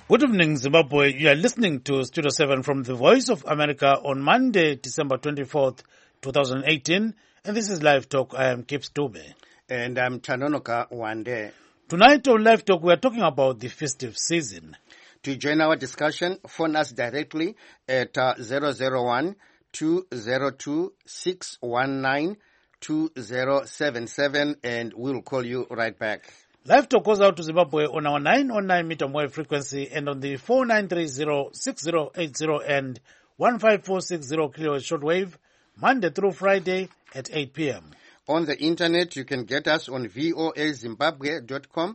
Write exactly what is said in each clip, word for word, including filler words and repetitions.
Good evening, Zimbabwe. You are listening to Studio seven from the Voice of America on Monday, December twenty-fourth, twenty eighteen. And this is Live Talk. I am Kip Stube. And I'm Tanonoka Wande. Tonight on Live Talk, we are talking about the festive season. To join our discussion, phone us directly at uh, zero zero one, two zero two, six one nine, two zero seven seven and we'll call you right back. Live Talk goes out to Zimbabwe on our nine oh nine meter wave frequency and on the four nine three zero, six zero eight zero and one five four six zero kilohertz shortwave, Monday through Friday at eight p.m. On the internet, you can get us on voa zimbabwe dot com,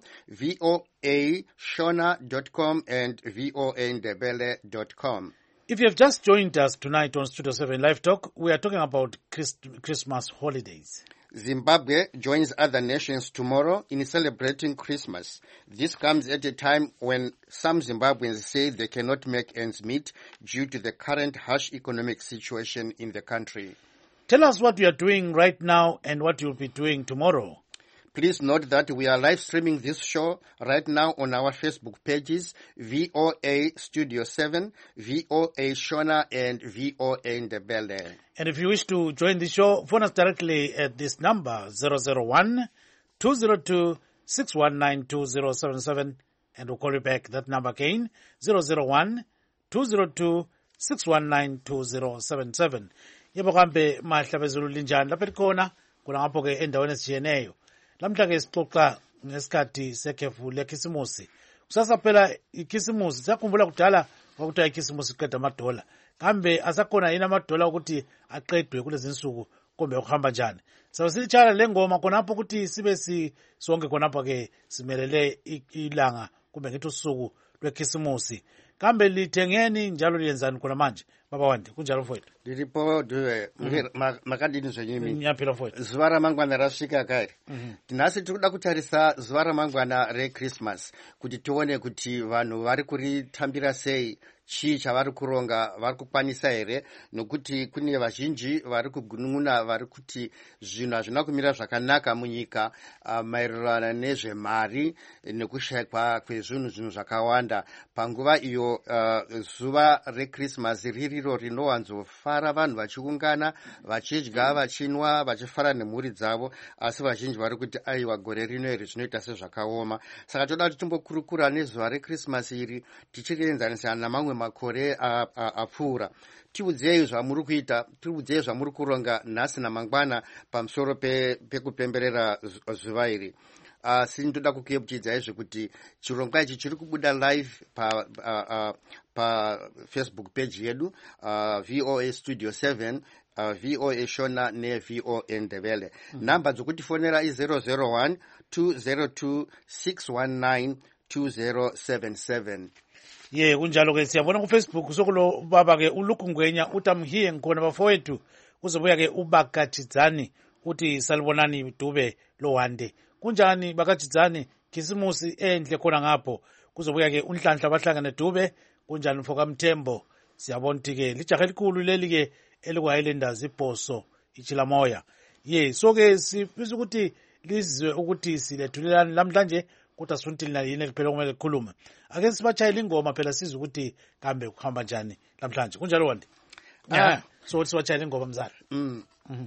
voa shona dot com, and voa ndebele dot com. If you have just joined us tonight on Studio seven Live Talk, we are talking about Christ- Christmas holidays. Zimbabwe joins other nations tomorrow in celebrating Christmas. This comes at a time when some Zimbabweans say they cannot make ends meet due to the current harsh economic situation in the country. Tell us what you are doing right now and what you'll be doing tomorrow. Please note that we are live streaming this show right now on our Facebook pages, V O A Studio seven, V O A Shona, and V O A Ndebele. And if you wish to join the show, phone us directly at this number, zero zero one, two zero two, six one nine, two zero seven seven, and we'll call you back. That number again, zero zero one, two zero two, six one nine, two zero seven seven. Yebo kambe mahlabezulu linjani lapha likhona kuna ngapho ke endaweni esijiyeneyo. Lamhla ke sixoxa ngesikhathi sekhefu lekhisimusi. Kusasa phela ikhisimusi sakhumbula kudala kwakuthiwa ikhisimusi iqeda amadola. Kambe asakhona yini amadola ukuthi aqedwe kulezi insuku kumbe ukuhamba njani. So silitshala lengoma khonapho ukuthi sibe si sonke khonapho ke simelele ilanga kumbe ngithi usuku lwekhisimusi. Kambe lithengeni njalo liyenzani khona manje? Baba Wande kunjalo mfowethu. Lilipo duwe makadini zvenyimi. Nyaphila mfowethu. Zuva ramangwana rasvika kare. Tinasi tikuda kutarisa zuva ramangwana reChristmas kuti tione kuti vanhu vari kuritambira sei, chii chavari kuronga, vari kukwanisa here, nokuti kune vazhinji vari kugunun'una vari kuti zvinhu hazvina kumira zvakanaka munyika uh, maererano nezvemari nekushayikwa kwezvinhu zvinhu zvakawanda. Panguva iyo uh, zuva reChristmas ririro rinowanzofara vanhu vachiungana, vachidya, vachinwa, vachifara nemhuri dzavo, asi vazhinji vari kuti aiwa gore rino iri zvinoita sezvakaoma. Saka toda kuti timbokurukura nezuva reChristmas iri tichirienzanisa namamwe makore apfuura. Tiudzei zvamuri kuita, tiudzei zvamuri kuronga nhasi namangwana pamusoro pekupemberera zuva iri. Uh, sindoda kukuyeuchidzai zvekuti chirongwa ichi chiri kubuda live pa, uh, uh, pa Facebook page yedu uh, V O A Studio seven, uh, V O A Shona ne V O A Ndebele. Mm-hmm. Namba dzokutifonera i zero zero one, two zero two, six one nine, two zero seven seven. Ye kunjalo ke siyabona ku Facebook sokulo baba ke ulukungwenya utamhiye ngikhona bafowethu uzobuya ke ubakathidzani uthi salibonani Dube lo Wande. Kunjani bakathidzani khisimusi enhle khona ngapho kuzobuya ke unhlanhla bahlangane Dube kunjani mfoka Mthembo siyabona ke lijaha elikhulu leli ke elikwayilendazi ibhoso ichila moya. Ye so ke sifisa ukuthi lizwe ukuthi silethulelana namhlanje kuthi asunti lina yini liphela kumele likhulume. Ake sibachayile ingoma phela sizwe ukuthi kambe kuhamba njani namhlanje. Kunjalo Wande? Ah, so uthi sibachayile ingoma mzala. Mm. Mhm.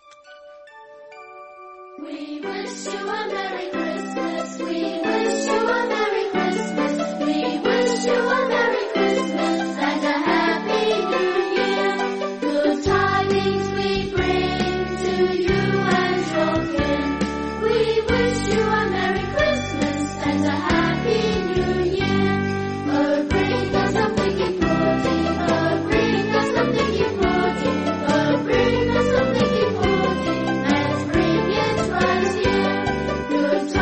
We wish you a Merry Christmas. We wish you a Merry Christmas. We wish you a Merry Christmas and a Happy New Year. Good tidings we bring to you and your kin. We wish you a Merry Christmas and a Happy New Year. Oh, bring us something important. Oh, bring us something important. Oh, bring us something important. Let's bring it right here. Good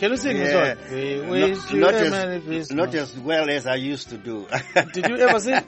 Can you sing this Yeah. one? We Not- wish you not a as- Merry Christmas. Not as well as I used to do. Did you ever sing?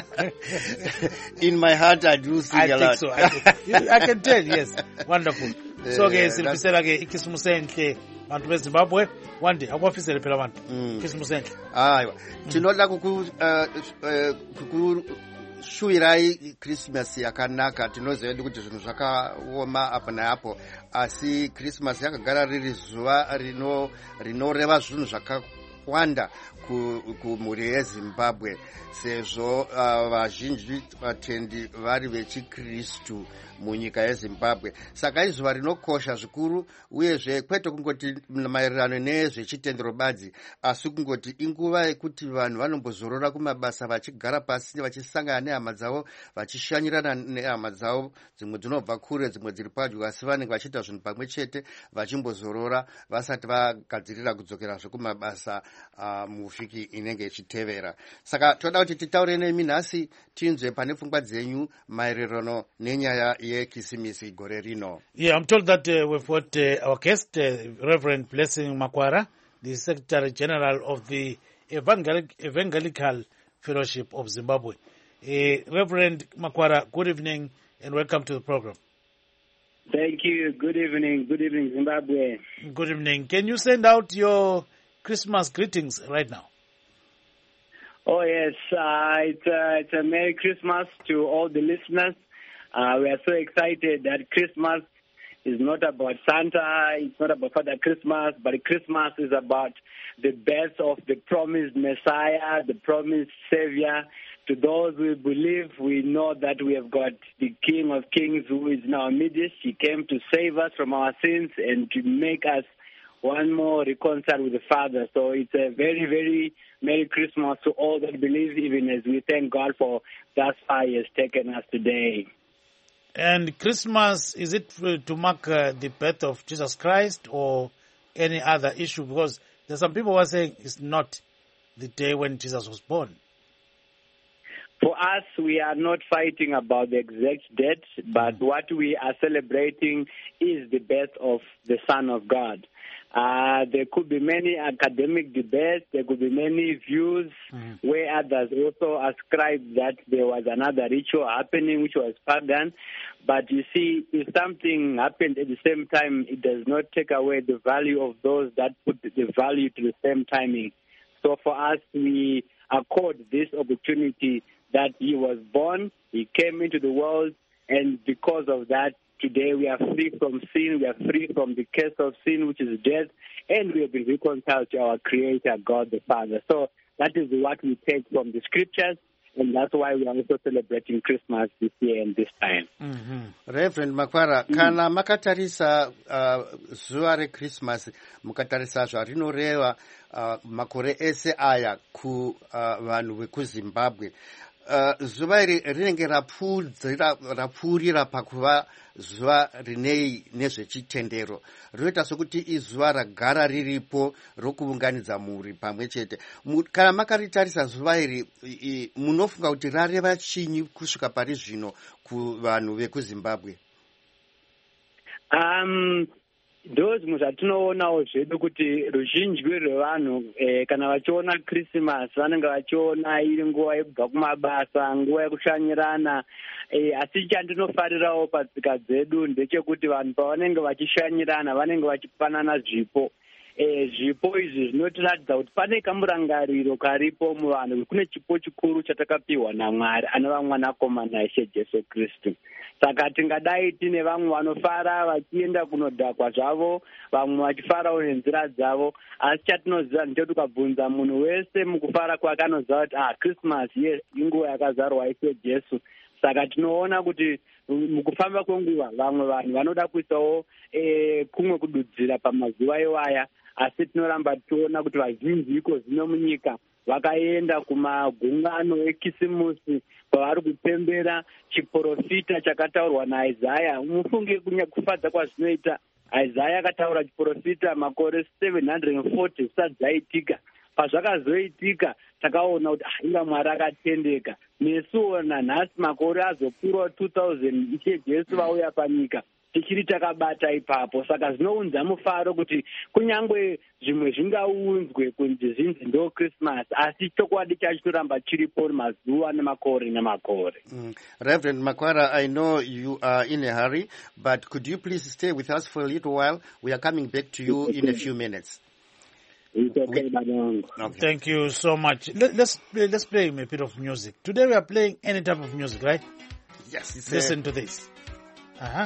In my heart, I do sing I a think lot. so. I, think, you, I can tell, yes. Wonderful. So ke Yeah, silifisela ke ikhismusi enhle bantu beZimbabwe. One day akwafisele phela abantu. Mm. Ikhismusi enhle. Aiwa, tinoda kuku uh, uh, kukushuwirai Christmas yakanaka. Tinoziva kuti zvinhu zvakaoma apa neapo, asi Christmas yakagara riri zuva rino rinoreva zvinhu zvakawanda kumhuri yeZimbabwe, sezvo uh, vazhinji vatendi vari vechikristu munyika yeZimbabwe. Saka izuva rinokosha zvikuru, uyezve kwete kungoti maererano nezvechitendero badzi, asi kungoti inguva yekuti vanhu vanombozorora kumabasa vachigara pasi vachisangana nehama dzavo, vachishanyirana nehama dzavo, dzimwe dzinobva kure dzimwe dziri padyo, asi vanenge vachiita zvinhu pamwe chete vachimbozorora vasati vagadzirira kudzokerazve kumabasa uh, muvhiki inenge ichitevera. Saka toda kuti titaure nemi nhasi tinzwe pane pfungwa dzenyu maererano nenyaya yekisimisi gore rino. Yeah, I'm told that uh, we've got uh, our guest, uh, Reverend Blessing Makwara, the Secretary General of the Evangelic, Evangelical Fellowship of Zimbabwe. Uh, Reverend Makwara, good evening and welcome to the program. Thank you. Good evening. Good evening, Zimbabwe. Good evening. Can you send out your Christmas greetings right now? Oh, yes. Uh, it's, uh, it's a Merry Christmas to all the listeners. Uh, we are so excited that Christmas is not about Santa, it's not about Father Christmas, but Christmas is about the birth of the promised Messiah, the promised Savior. To those who believe, we know that we have got the King of Kings who is in our midst. He came to save us from our sins and to make us one more reconciled with the Father. So it's a very, very Merry Christmas to all that believe, even as we thank God for thus far He has taken us today. And Christmas, is it to mark uh, the birth of Jesus Christ or any other issue? Because there's some people who are saying it's not the day when Jesus was born. For us, we are not fighting about the exact date, but what we are celebrating is the birth of the Son of God. Uh, there could be many academic debates, there could be many views Mm-hmm. where others also ascribe that there was another ritual happening which was pagan. But you see, if something happened at the same time, it does not take away the value of those that put the value to the same timing. So for us, we accord this opportunity that He was born, He came into the world, and because of that, today we are free from sin, we are free from the curse of sin, which is death, and we have been reconciled to our Creator, God the Father. So that is what we take from the Scriptures, and that's why we are also celebrating Christmas this year and this time. Mm-hmm. Reverend Makwara, mm. kana makatarisa uh, zuva reChristmas, mukatarisa zvarinoreva uh, makore ese aya ku uh, vanhu vekuZimbabwe, Uh, zuva iri rinenge rapfuurira pakuva zuva rinei nezvechitendero, rinoita sokuti izuva ragara riripo rokuunganidza mhuri pamwe chete. Kana makaritarisa zuva iri, munofunga kuti rareva chinyi kusvika pari zvino kuvanhu vekuZimbabwe? Um, ndo zvimwe zvatinoonawo zvedu kuti ruzhinji rwevanhu eh, kana vachiona Christmas vanenge vachiona iri nguva yekubva kumabasa, nguva yekushanyirana. Eh, asi chandinofarirawo patsika dzedu ndechekuti vanhu pavanenge vachishanyirana vanenge vachipanana zvipo. Eh, zvipo izvi zvinotiratidza kuti pane kamurangariro karipo muvanhu, kune chipo chikuru chatakapiwa naMwari anova mwanakomana Ishe Jesu Kristu. Saka tingadai tine vamwe vanofara vachienda kunodhakwa zvavo, vamwe vachifarawo nenzira dzavo, asi chatinoziva ndechekuti ukabvunza munhu wese mukufara kwake anoziva kuti ah, Christmas yes, inguva yakazarwa Ishe Jesu. Saka tinoona kuti mukufamba kwenguva vamwe vanhu vanoda kuisawo eh, kumwe kududzira pamazuva iwaya, asi tinoramba tichiona kuti vazhinji iko zvino munyika vakaenda kumagungano ekisimusi kwavari kupembera chiprofita chakataurwa naIsaya. Mufunge kufadza kwazvinoita, Isaya akataura chiprofita makore seven hundred forty zvisati zvaitika. Pazvakazoitika takaona kuti ah, inga Mwari akatendeka. Nesuona nhasi makore azopfuura two thousand Ishe Jesu vauya panyika, tichiri takabata ipapo. Saka zvinounza mufaro kuti kunyangwe zvimwe zvingaunzwe kunzi zvinzi ndo Christmas, asi chokwadi chacho toramba chiripo mazuva nemakore nemakore. Mm. Reverend Makwara, I know you are in a hurry, but could you please stay with us for a little while? We are coming back to you in a few minutes. It's okay, We- Badongo. Okay. Thank you so much. Let, let's play, let's play a bit of music. Today we are playing any type of music, right? Yes, it's Listen a, to this. Uh-huh.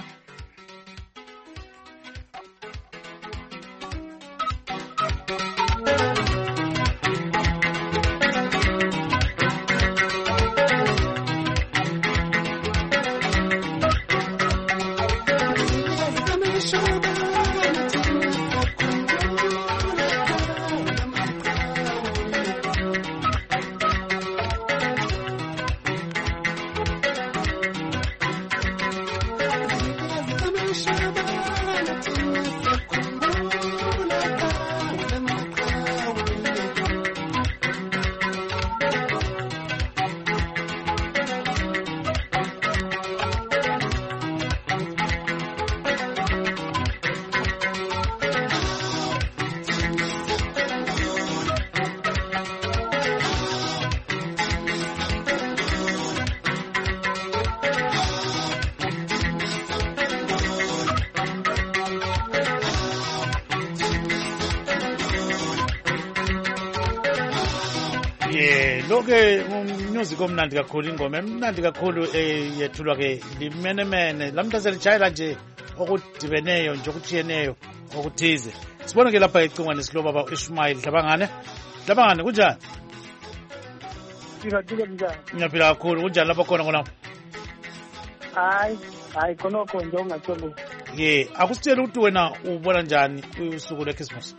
Yeah, loke music omnandi kakhulu, ingoma emnandi kakhulu eh yethulwa ke limenemene lamhla selitshayela nje okudibeneyo nje okutshiyeneyo okuthize. Sibone ke lapha ecingwane siloba ba Ishmael Dlabangane. Dlabangane kunjani? Ngiyadile njani? Ngiyaphila kakhulu. Kunjani lapha khona khona? Hayi, hayi khonokho nje ungatholi. Yeah, akusitshela ukuthi wena ubona njani usuku lweChristmas?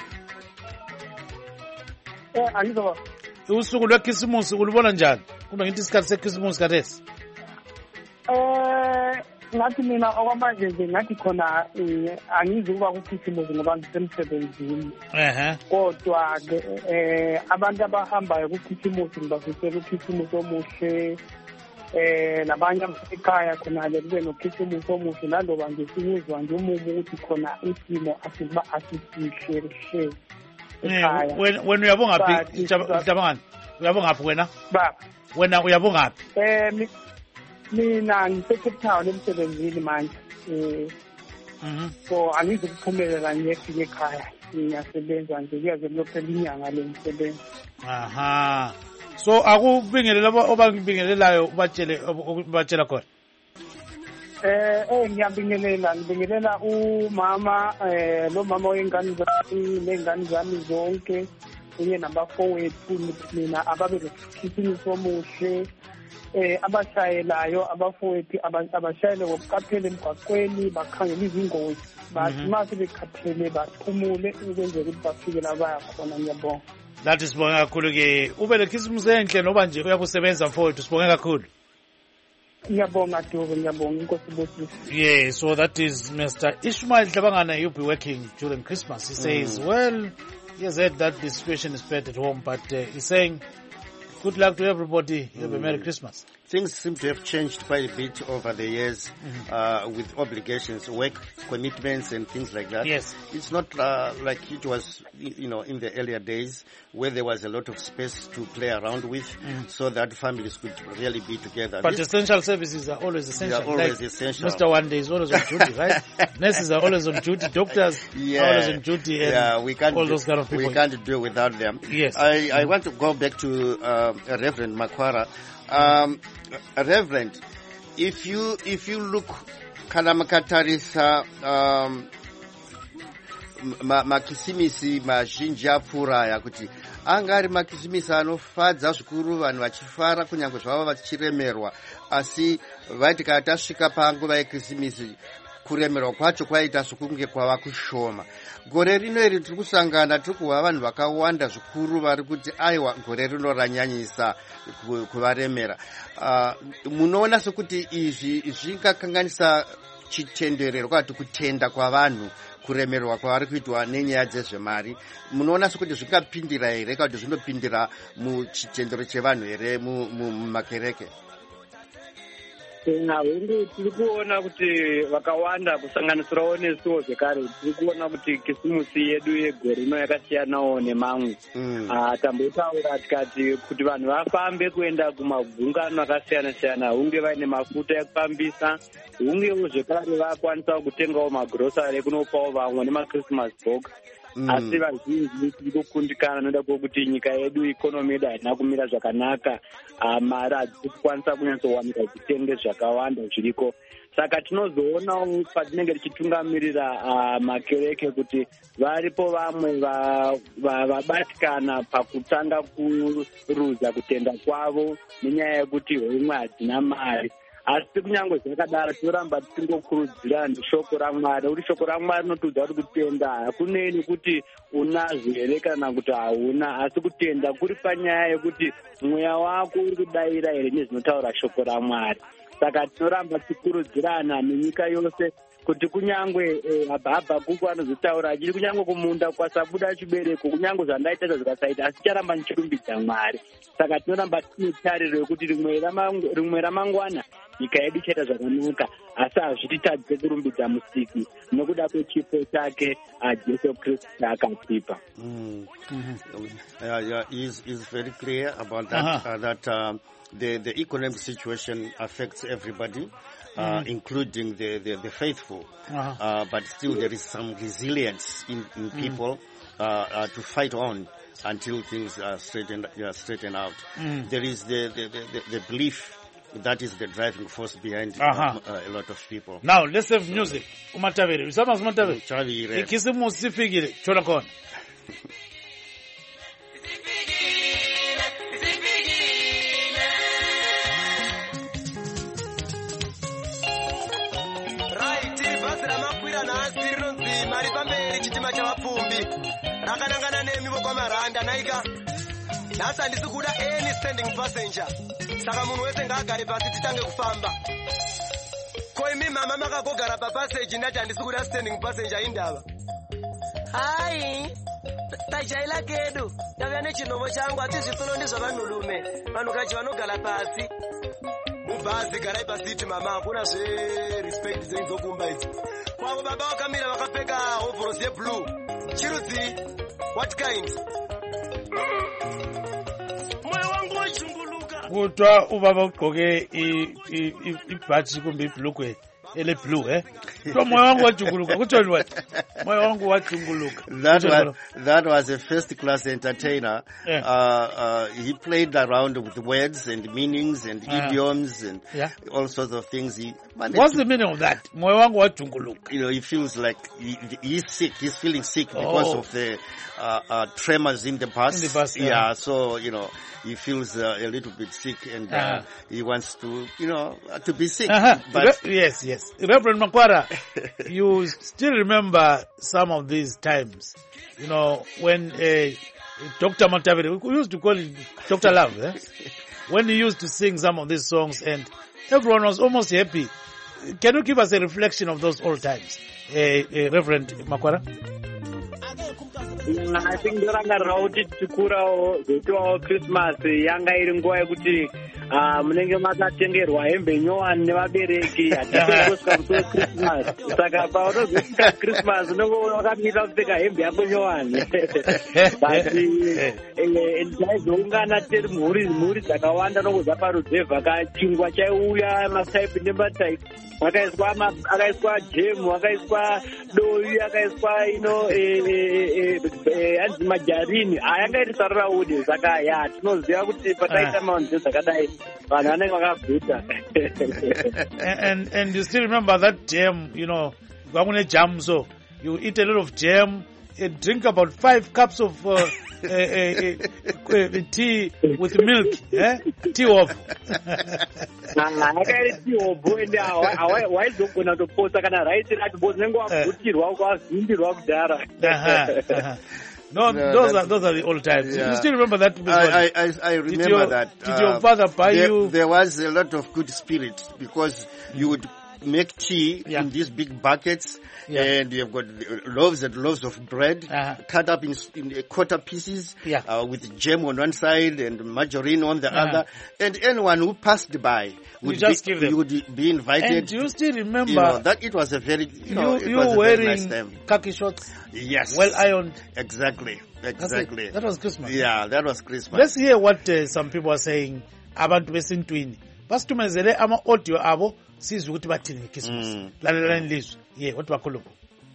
Eh angizoba. Usuku lweChristmas ulubona njani? Kumbe ngithi isikhathi seChristmas kathesi? Eh ngathi mina okwamanje nje ngathi khona eh, angizukuba kuChristmas ngoba ngisemsebenzini. Ehe. Kodwa ke eh abantu abahambayo kuChristmas ngibafisela uChristmas omuhle. Eh labanye ekhaya khona le kube noChristmas omuhle naloba nje sinyuzwa nje umumu ukuthi khona isimo asiba asisihle hle. Eh, wena wena uyabonga phi Dlabangane? Uyabonga ngaphi wena? Ba Wena uyabonga ngaphi? eh mi- mina ngiseCape Town emsebenzini manje. Eh Mhm. so angizukuphumelela ngiyefika ekhaya. Ngiyasebenza nje kuyaze kuyophela inyanga le msebenzi. Aha. So akubingelela obangibingelelayo ubatshele ubatshela khona. Eh eh ngiyabingelela ngibingelela umama eh lo mama wengane zami nengane zami zonke kunye nabafowethu mina ababe lesikhathi somuhle eh abashayelayo abafowethu aba- abashayele ngokuqaphela emgwaqweni bakhangela izingozi bathi Mhm. mase bekhathele baphumule ukwenzela ukuthi bafike la baya khona. Ngiyabonga. Lathi sibonge kakhulu ke ube leChristmas enhle noba nje uyakusebenza mfowethu sibonge kakhulu. Ngiyabonga Dube, ngiyabonga inkosi bosisi. Yeah, so that is Mister Ishmael Dlabangane. You'll be working during Christmas. He says, well, he has heard that the situation is bad at home, but uh, he's saying, good luck to everybody. Have a Merry Christmas. Things seem to have changed quite a bit over the years uh, with obligations, work commitments and things like that. Yes. It's not uh, like it was, you know, in the earlier days where there was a lot of space to play around with so that families could really be together. But This- essential services are always essential. They are always Like essential. Mister One Day is always on duty, right? Nurses are always on duty. Doctors are always on duty. And yeah, we can't all do, those kind of people. we can't do without them. Yes. I, I want to go back to uh, Reverend Makwara. Um, Reverend, if you if you look kana makatarisa um, ma- makisimisi mazhinji apfuuraya kuti anga ari makisimisi anofadza zvikuru vanhu vachifara kunyange zvavo vachiremerwa, asi vaiti kana tasvika panguva yekisimisi kuremerwa kwacho kwaita sokunge kwava kushoma. Gore rino iri tiri kusangana tiri kuva vanhu vakawanda zvikuru vari kuti aiwa gore rino ranyanyisa ku- kuvaremera. Uh, munoona sekuti izvi zvingakanganisa chitenderero kana kuti kutenda kwavanhu kuremerwa kwavari kuitwa nenyaya dzezvemari. Munoona sekuti zvingapindira here kana kuti zvinopindira muchitendero chevanhu here mu- mu- mumakereke? hungu tiri kuona kuti vakawanda kusanganisirawo nesuwo zvekare tiri kuona kuti kisimusi yedu yegore ino yakasiyanawo nemamwe. Tambotaura tikati kuti vanhu vafambe kuenda kumagungano akasiyana siyana hunge vaine mafuta ekufambisa, hungewo zvekare vakwanisawo kutengawo magirosari ekunopawo vamwe nemachristmas box. Asi vazhinji tiri kukundikana noda kwokuti nyika yedu ikonomi yedu haina kumira zvakanaka, mari hadzisi kukwanisa kunyatsowanika dzitenge zvakawanda zviriko. Saka tinozoonawo patinenge tichitungamirira makereke kuti varipo vamwe vabatikana pakutanga kuruza kutenda kwavo nenyaya yekuti homwe hadzina mari. Asi kunyange zvakadaro tinoramba tichingokurudzira vanhu shoko raMwari, kuti shoko raMwari rinotiudza kuti kutenda hakunei kuti unazvo here kana kuti hauna, asi kutenda kuri panyaya yekuti mweya wako uri kudayira here nezvinotaura shoko raMwari. Saka tinoramba tichikurudzirana nenyika yose kuti kunyangwe Habhakuku anozotaura achiri kunyangwe kumunda kwasabuda chibereko, kunyangwe zvandaita zvikasaita, asi charamba ndichirumbidza Mwari. Saka tinoramba tine tariro yekuti rimwe ramangwana nyika yedu ichaita zvakanaka, asi hazvititadze kurumbidza Musiki nokuda kwechipo chake Jesu Kristu chaakatipa. Is very clear about that. Uh-huh. uh, that uh, the the economic situation affects everybody. Uh, mm. including the, the, the faithful. Uh-huh. Uh, but still there is some resilience in, in people mm. uh, uh, to fight on until things are straightened, uh, straightened out. Mm. There is the, the, the, the belief that is the driving force behind uh-huh. uh, a lot of people. Now, let's have music. Umataviri. Usama umataviri. Ikisimu usifikiri. Chola kona. Rakanangana nemi vokamaranda naika nhasi handisi kuda any standing passenger, saka munhu wese ngaagare pasi titange kufamba. Ko imi mama makagogara papaseji ndati handisi kuda standing passenger indava. Hai tajaila kedu tavya nechinovo changu ati zvitsuno ndizvo vanhurume, vanhukaji vanogara pasi mubhazi. Garai pasiti mama, hakuna zverespect dzeizokumba idzi. Kwavo baba vakamira vakapfeka hovhorosi yeblue. Chirudzi, what kind? Moyo wangu wachunguluka. Kutwa ubaba ugqoke ibhatshi kumbe ibhlukwe ele blue eh. Kutwa moyo wangu wachunguluka. Kuthiwa what? Moyo wangu wachunguluka. That was that was a first class entertainer. Yeah. Uh, uh, he played around with words and meanings and uh, idioms and yeah. all sorts of things. He What's to, the meaning of that? Moyo wangu wachunguluka. You know, he feels like he, he's sick. He's feeling sick because oh. of the uh, uh, tremors in the past. In the past, yeah. yeah. So you know, he feels uh, a little bit sick and uh, uh-huh. he wants to, you know, to be sick. Uh-huh. But Re- yes, yes. Reverend Makwara, you still remember some of these times, you know, when uh, Doctor Mataviri, we used to call him Doctor Love, eh? When he used to sing some of these songs and everyone was almost happy. Can you give us a reflection of those old times, uh, uh, Reverend Makwara? I think ndorangarira kuti tikurawo zvoitiwawo Christmas yanga iri nguva yekuti munenge makatengerwa hembe nyowani nevabereki hatitengosvika musoro Christmas. Saka paunozosvika Christmas unenge wakamirira kupfeka hembe yako nyowani. But taizoungana tiri mhuri mhuri dzakawanda nokubva paruzevha kachingwa chaiuya masaipi nemataipi. Akaiswa jemu, akaiswa doi, akaiswa ino hanzi majarini ayanga iri sarira ude. Saka ya tinoziva kuti pataita maonzo dzakadai vanhu vanenge vakabvuta. And and you still remember that jam, you know, kwakune jam, so you eat a lot of jam and drink about five cups of uh, uh, uh, uh, tea with milk, eh? Tea of. Akairi tea of ende waizogona kutoposa kana raisi rati bozi nengo wabvutirwa ukavhimbirwa kudhara. No, no, those are those are the old times. Yeah. You still remember that? I, I, I remember did your, that. Did uh, your father buy there, you? There was a lot of good spirit because you would make tea Yeah. in these big buckets, Yeah. and you've got loaves and loaves of bread Uh-huh. cut up in, in quarter pieces, Yeah. uh, with jam on one side and margarine on the Uh-huh. other. And anyone who passed by would, just be, give them. you would be invited. And do you still remember You know, that it was a very, you know, you, it you was a very nice wearing time. khaki shorts, Yes. well ironed? Exactly. That's it. Exactly. That was Christmas. Yeah, that was Christmas. Let's hear what uh, some people are saying abantu besintwini. Basitumezele ama audio abo sizwe ukuthi bathini ngeChristmas. Mm. Lalelani lizwe. Yeah, what bakhuluma.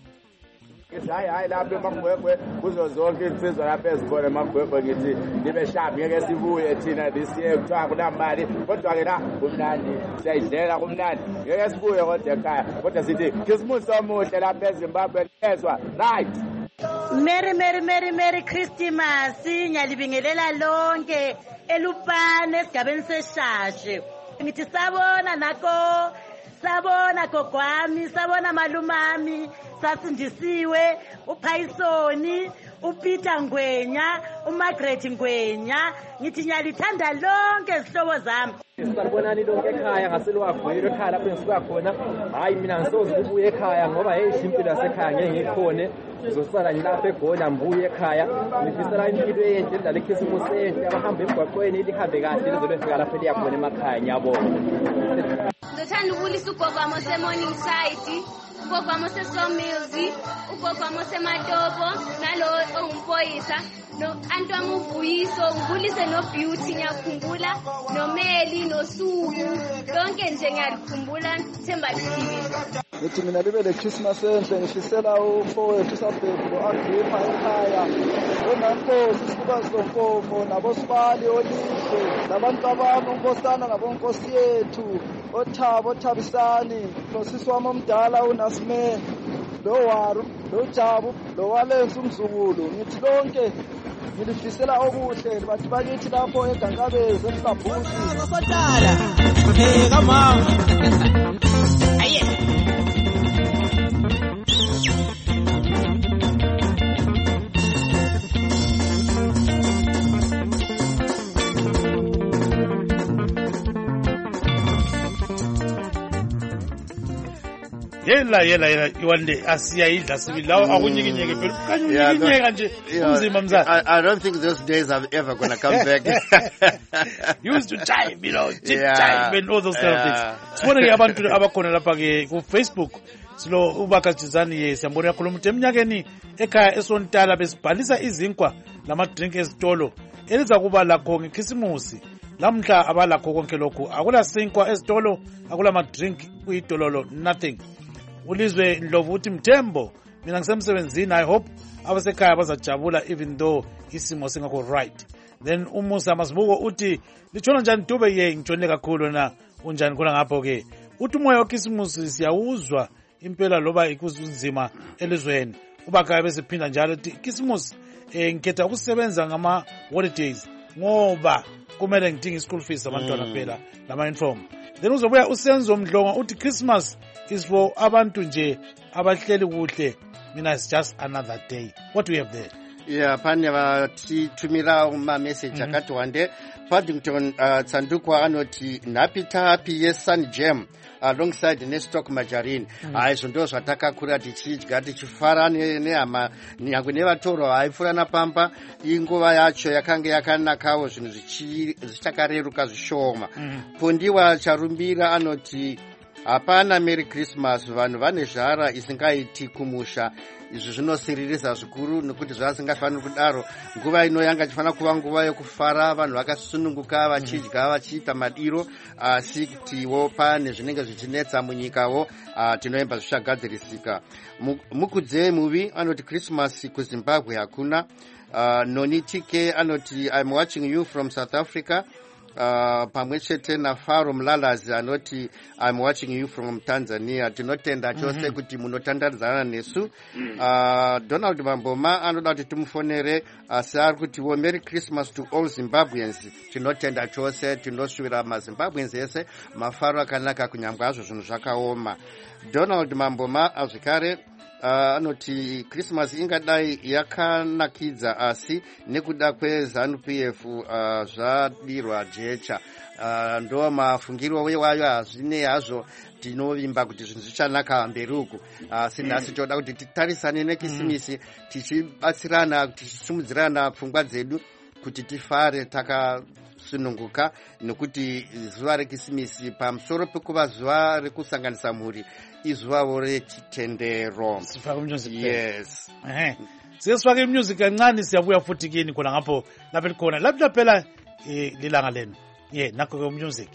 hayi hayi lapho emagwegwe kuzo zonke insizwa lapha ezibona emagwegwe ngithi nibe sharp ngeke sibuye thina this year kuthiwa kunamali kodwa-ke la kumnandi siyayidlela kumnandi ngeke sibuye kodwa ekhaya kodwa sithi khisimusi omuhle lapha ezimbabwe ezwa right. Merry Merry Merry Merry Christmas ngiyalibingelela lonke elupane esigabeni seshashe ngithi sabona nako sabona gogwami sabona malumami sasindisiwe uPhaisoni uPeter Ngwenya uMargaret Ngwenya ngithi ngiyalithanda lonke izihlobo zami. Sanibonani lonke ekhaya ngaselwagwiro ekhaya lapho engisuka khona. Hayi mina ngisoze ukubuye ekhaya ngoba hey impilo yasekhaya ngeke ngikhone. Ngizosala ngilapha eGona mbuye ekhaya. Ngifisela impilo enhle endala iChristmas enhle abahamba emgwaqweni lihambe kahle lizobe lifika lapho liyakhona emakhaya ngiyabonga. Ndothanda ukulisa ugogo wami ose-Morning Side, ugogo wami ose-Sawmills, ugogo wami oseMatopo, nalo ongumpoyisa, no-anti wami uVuyiso, ngibulise noBeauty ngiyakhumbula, noMeli, noSuku, lonke nje ngiyalikhumbula, Themba Liphilile. Ngithi mina libe le Christmas enhle ngifisela umfowethu uSabhedu lo-Agrippa ekhaya, onankosi isilukazi loMfofo, nabosibali Olihle, nabantu abami uNkosana nabonkosi yethu, oThabo Thabisani, nosisi wami omdala uNasme, lo Waru, lo Jabu, lo Walensi umzukulu. Ngithi lonke ngilifisela okuhle bathi bakithi lapho eGankabezi eMhlabhuzi. Ngosotala hey kamama aye yela yela yela iwande asiyayidla sibili lawo akunyikinyeke phela kanye unyikinyeka nje umzimba mzala. I, I don't think those days are ever going to come back. You used to jive, you know, jig Yeah. jive and all those kind of Yeah. things. Sibone ke abantu abakhona lapha ke ku Facebook silo ubakajizani ye siyambona yakhuluma ukuthi eminyakeni ekhaya esontala besibhalisa izinkwa lama drink ezitolo eliza kuba lakho ngekhisimusi. Lamhla abalakho konke lokhu akula sinkwa ezitolo akula ma drink kuyidololo nothing. Ulizwe Ndlovu uthi Mthembo mina ngisemsebenzini I hope abasekhaya bazajabula even though isimo singakho right. Then umusa Masibuko uthi litshona njani Dube ye ngitshone kakhulu na unjani khona ngapho ke uthi umoya okhisimusi siyawuzwa impela loba ikuzunzima elizweni ubakaya besiphinda njalo uthi Christmas eh ngikhetha ukusebenza ngama holidays ngoba kumele ngidinga school fees abantwana phela lama inform. Then uzobuya usenzo Mdlonga uthi Christmas is for abantu nje abahleli kuhle mina it's just another day. What do we have there? Yeah, pane vatitumira uma message akati wande Paddington uh, Tsandukwa anoti napita happy yes Sun Jam alongside nestock margarine. Aizo ndo zvatakakura tichidya tichifara nehama nyangwe nevatoro haifurana pamba inguva yacho yakanga yakanakawo zvinhu zvichakareruka zvishoma. Pondiwa charumbira anoti hapana Merry Christmas vanhu vane zhara isingaiti kumusha. Izvi zvinosiririsa zvikuru nekuti zvasingafaniri kudaro. Nguva ino yanga ichifanira kuva nguva yokufara vanhu vakasununguka vachidya vachiita madiro asi kutiwo pane zvinenge zvichinetsa munyikawo tinoemba zvichagadzirisika. Mukudze muvi anoti Christmas kuZimbabwe hakuna. Uh, Noni T K anoti I'm watching you from South Africa. Uh, pamwe chete naFaro Mlalazi anoti I'm watching you from Tanzania. Tinotenda chose mm-hmm. kuti munotandadzana nesu. Uh, Donald Mamboma anoda kuti tumufonere asi ari kuti wo Merry Christmas to all Zimbabweans. Tinotenda chose tinoswira maZimbabweans ese mafaro akanaka kunyangwe azvo zvinhu zvakaoma. Donald Mamboma azvikare Uh, anoti Christmas ingadai yakanakidza asi nekuda kweZANU-P F uh, zvadirwa jecha. Uh, ndo mafungiro wayo hazvine hazvo tinovimba kuti zvinhu zvichanaka mberi uku, asi nhasi toda kuti titarisane nekisimisi tichibatsirana, tichisimudzirana pfungwa dzedu kuti tifare takasununguka, nekuti zuva rekisimisi pamusoro pekuva zuva rekusanganisa mhuri izuvawo rechitendero. Yes. Siyasifake music kancane siyabuya futhi kini khona ngapho lapha likhona lapha laphela lilanga lenu. Yeah, nakho ke music.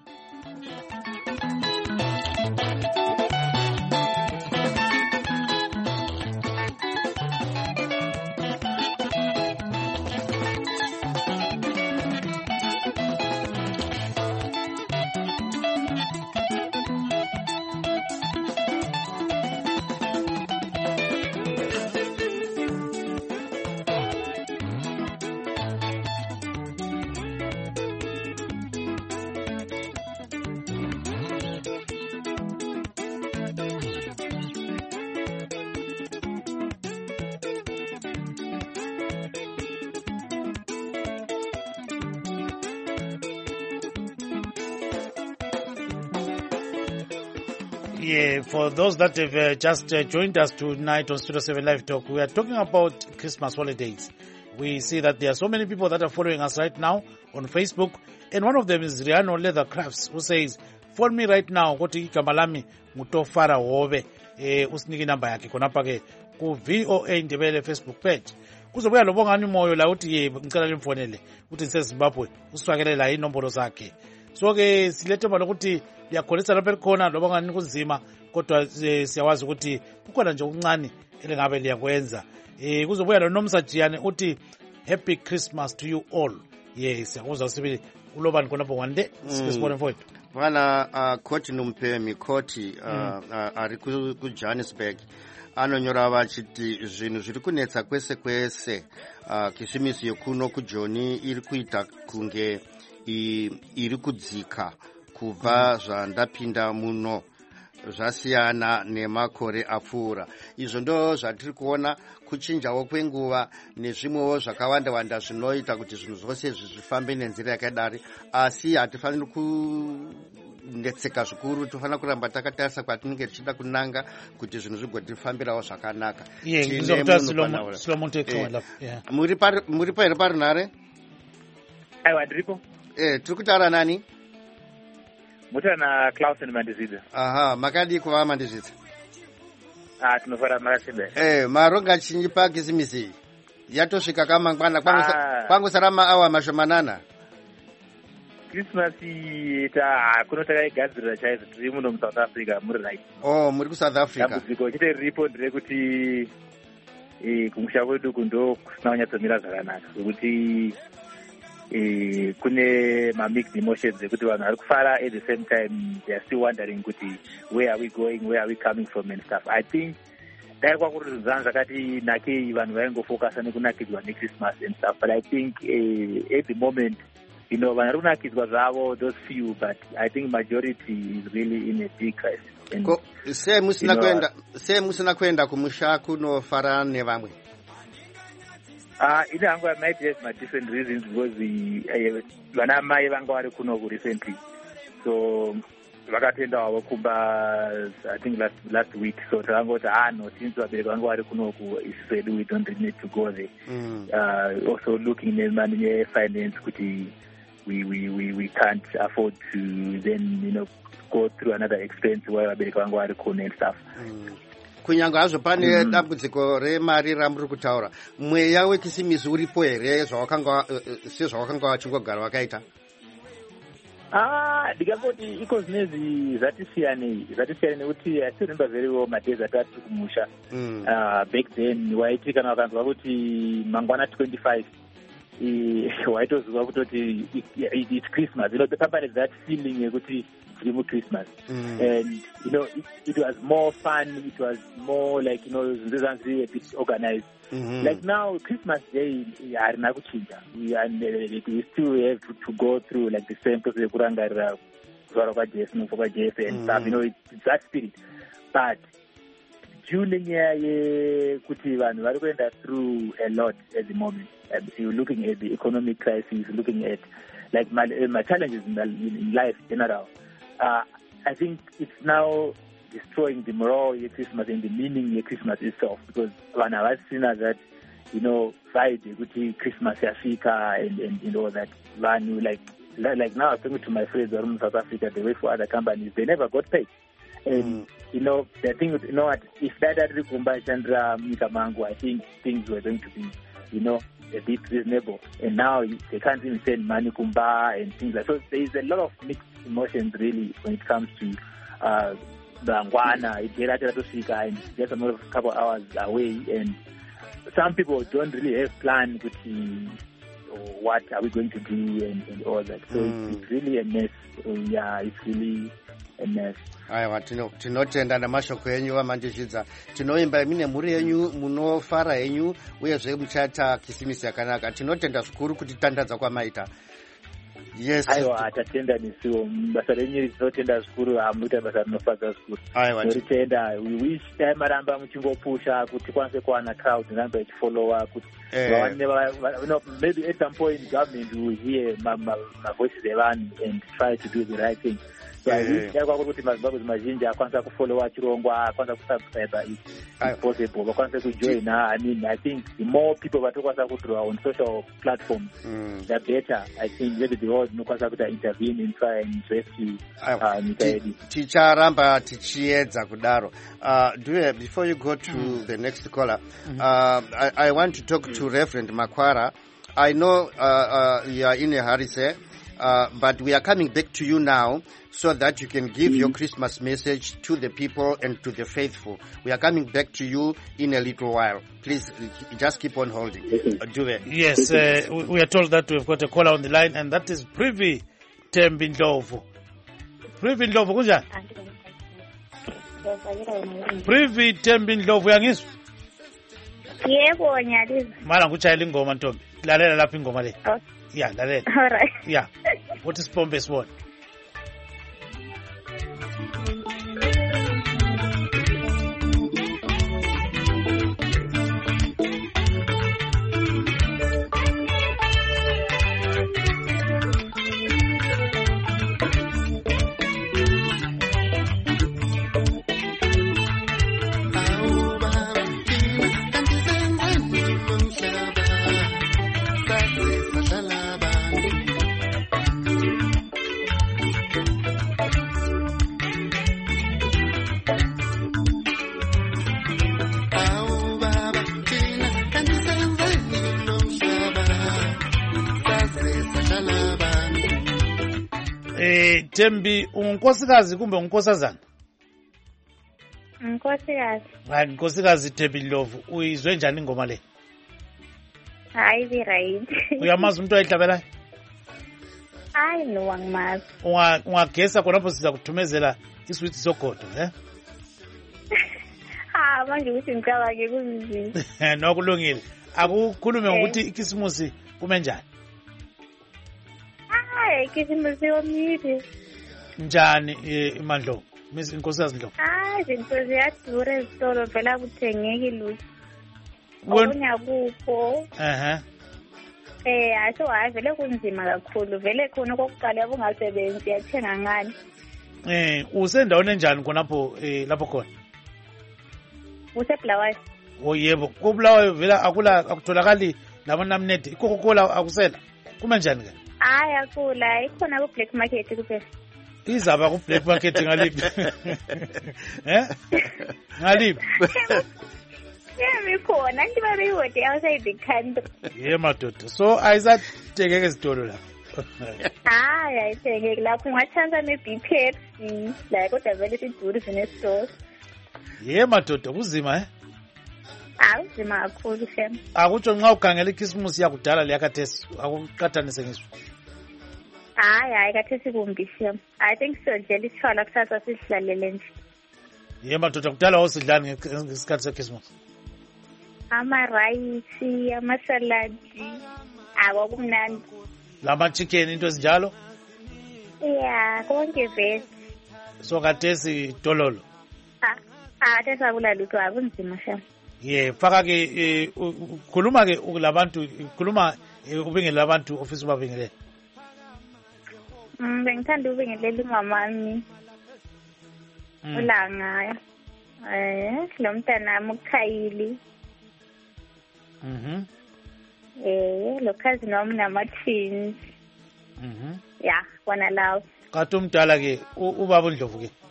Yeah, for those that have uh, just uh, joined us tonight on Studio seven Live Talk, we are talking about Christmas holidays. We see that there are so many people that are following us right now on Facebook, and one of them is Riano Leather Crafts, who says, follow me right now, go to Kamalami, Mutofara Hove, usiniki namba yake, konapa ke, ku V O A Ndebele Facebook page. Kuzobuya lobonga ni moyo la uti ye, mkala limfonele, uti nse Zimbabwe, uswakele la inombolo zake. So ke silete balo ukuthi liyakhonisa lapha likhona loba ngani kunzima, kodwa siyawazi ukuthi kukhona nje okuncane elingabe liyakwenza. Eh kuzobuya lo nomsajiyane uthi happy Christmas to you all. Yes, siyakuzwa sibili ulobani khona pho one day sibone mfowethu. Bana uh, Khoti Numpemi Khoti uh, mm. uh, ari ku Johannesburg anonyora vachiti zvinhu zviri kunetsa kwese kwese uh, kisimisi yekuno kujoni iri kuita kunge iri kudzika kubva zvandapinda muno zvasiyana nemakore apfuura. Izvo ndo zvatiri kuona kuchinjawo kwenguva nezvimwewo zvakawanda wanda zvinoita kuti zvinhu zvose zvifambe nenzira yakadari, asi hatifaniri kunetseka zvikuru, tofanira kuramba takatarisa kwatinenge tichida kunanga kuti zvinhu zvigotifambirawo zvakanaka. Muri pairi parinhare? Aiwa ndiripo. Eh, tiri kutaura nani? Mutana Clausen Mandizidza. Aha, makadi kuva Mandizidza. Ah, tinofara makashinda. Eh, maronga chinyi pa kisimisi. Yatosvika kamangwana kwangu ah. kwangu sarama awa mashomanana. Christmas ta kunotaka igadzirira chaizo tiri muno mu South Africa muri right. Oh, muri ku South Africa. Dambudziko chite riripo nderekuti eh kumusha kwedu kundo kusina kunyatsomira zvakanaka. Kuti eh kune ma mixed emotions ekuti vanhu vari kufara at the same time they are still wondering kuti where are we going, where are we coming from and stuff. I think dai kwakurudzana zvakati nakei vanhu vaingofocusa nekunakidzwa neChristmas and stuff, but I think uh, at the moment, you know, vanhu vari kunakidzwa zvavo those few, but I think majority is really in a big crisis. And, Ko, se musina you know, kwenda se musina kwenda kumusha kunofara nevamwe. Ah, uh, ine hangu might have my different reasons because the vana mai vanga vari kuno recently, so vakatenda wavo kumba I think last last week, so takangoti ah no, since vabereki vanga vari kuno ku said we don't need to go there. Mm. Uh, also looking at money finance kuti we we we we can't afford to then, you know, go through another expense while vabereki vanga vari kuno and stuff. Mm. Kunyanga hazvo pane dambudziko remari ramuri kutaura, mweya wekisimisi uripo here zvawakanga sezvawakanga wachingogara wakaita? Ah, ndikangoti iko zvinezvi zvatisiyane zvatisiyane nekuti I still remember very well my days that tiri kumusha. Mm. Uh, back then waiti kana wakanzwa kuti mangwana twenty-five waitoziva kutoti it's Christmas, you know, the company has that feeling yekuti tiri Christmas. Mm. And you know it, it was more fun, it was more like, you know, a bit organized. Mm-hmm. Like now Christmas Day harina kuchinja, we and uh, we still have to go through like the same process kurangarira kuzvarwa kwaJesu nokufa kwaJesu and stuff, you know, it's, it's that spirit. But June nenyaya yekuti vanhu vari kuenda through a lot at the moment. And you're looking at the economic crisis, looking at like my, my challenges in, the, in life in general. Uh, I think it's now destroying the morale of Christmas and the meaning of Christmas itself, because when I was seeing that, you know, Friday, Christmas yafika and, and you know that one like like now I'm talking to my friends around South Africa, they work for other companies, they never got paid. And mm. you know, the thing is, you know what, if that had Rikumba Chandra Mikamango, I think things were going to be, you know, a bit reasonable. And now they can't even send money kumba and things like that. So there is a lot of mixed emotions really when it comes to uh the Angwana, and just another couple hours away, and some people don't really have plan with the, what are we going to do and, and all that. So mm. it's, it's really a mess. So yeah, it's really a mess. Aiwa, tinotenda namashoko enyu amanjishidza. Tinoimba mine muri yenyu munofara yenyu uyezve muchata kisimisi yakanaka. Tinotenda zvikuru kuti tandadza kwamaita. Yes. Aiwa, atatenda nisiwo basa renyu tinotenda zvikuru amuita basa rinofadza zvikuru. Aiwa, tinotenda. We wish time aramba muchingopusha kuti kwanze kuwana crowd ramba ichifollowa kuti eh. you know, maybe at some point government will hear my, my, my voices evanhu and try to do the right thing. So I wish kwako kuti mazimbabwe mazhinji akwanisa kufollowa chirongwa, akwanisa kusubscribe if possible, vakwanisa kujoin. I mean, I think the more people vatokwanisa kudraw on social platforms, mm. the better. I think maybe the world nokwanisa kuti intervene and try and rescue uh, Mikaeli. Ticharamba tichiedza kudaro. Uh, Due, before you go to mm. the next caller, mm-hmm. uh, I, I want to talk mm. to Reverend Makwara. I know uh, uh, you are in a hurry, sir. Uh, but we are coming back to you now so that you can give mm-hmm. your Christmas message to the people and to the faithful. We are coming back to you in a little while. Please just keep on holding. Uh, Due. Yes, uh, we are told that we've got a caller on the line, and that is Privi Tembindlovu. Privi Ndlovu, kunjani? Privi Tembindlovu, yangizwa? Yebo, nyaliza. Mara nguchayela ingoma ntombi. Lalela lapha ingoma le. Okay. Yeah, lalela. All right. Yeah. What is Pombe's word? Tembi, unkosikazi kumbe unkosazana? Unkosikazi. Hayi, unkosikazi Tembindlovu, uyizwe njani ingoma le? Hayi, be right. Uyamazi umuntu oyihlabelayo? Hayi, no angimazi. Unga ungagesa khonapho siza kuthumezela isweet sogodo, eh? Ah, manje uthi ngicabake kunzima. No kulungile. Akukhulume ngokuthi ikisimusi kume njani? Hayi, ikisimusi yomile. Njani iMandlovu? Miss Inkosikazi Ndlovu? Ah, izinto ziyadura ezitolo vela kuthengeki lutho. Okunya kupho. Ehhe. Eh, aso hayi vele kunzima kakhulu. Vele khona kokuqala ubungasebenzi yathenga ngani. Eh, usendaweni enjani khonapho eh lapho khona? Usebulawayo. Oh yebo, kubulawayo vela akula akutholakali lamanamnede. Coca-Cola akusela. Kume njani ke? Hayi akula, ikhona ku black market kuphela. Izaba ku black market ngaliphi? Eh? Ngaliphi? Yeah, mikhona nje babeyiwode outside the country. Yeah madoda. So ayisathengeke ezitolo la. Hayi ayithengeke lapho ungathanza ne B P F C la kodwa vele siduri zine stores. Yeah madoda kuzima eh? Hayi uzima kakhulu shem. Akutsho nxa ukhangela iChristmas yakudala leyakathesi akuqathanise ngisho. Hayi hayi kathesi kumbi shem. I think so nje lisithola kusasa sidlalele nje. Yeah madoda kudala osidlani ngesikhathi seChristmas. Ama-rice, ama-saladi, abakumnandi. Lama chicken into ezinjalo? Yeah, konke vese. So kathesi tololo. Ah, ah tesa kula lutho akunzima sha. Yeah, faka ke ukhuluma ke labantu ukhuluma ubingelela abantu ofisa ubabingelela. Mm, bengithanda ubingelela umamami. Mm. ulanga eh lo mntana uKhayili Mhm. eh lo cousin wami nama twins Mhm. yeah wana lawo Kathi umdala ke u- ubaba uNdlovu ke.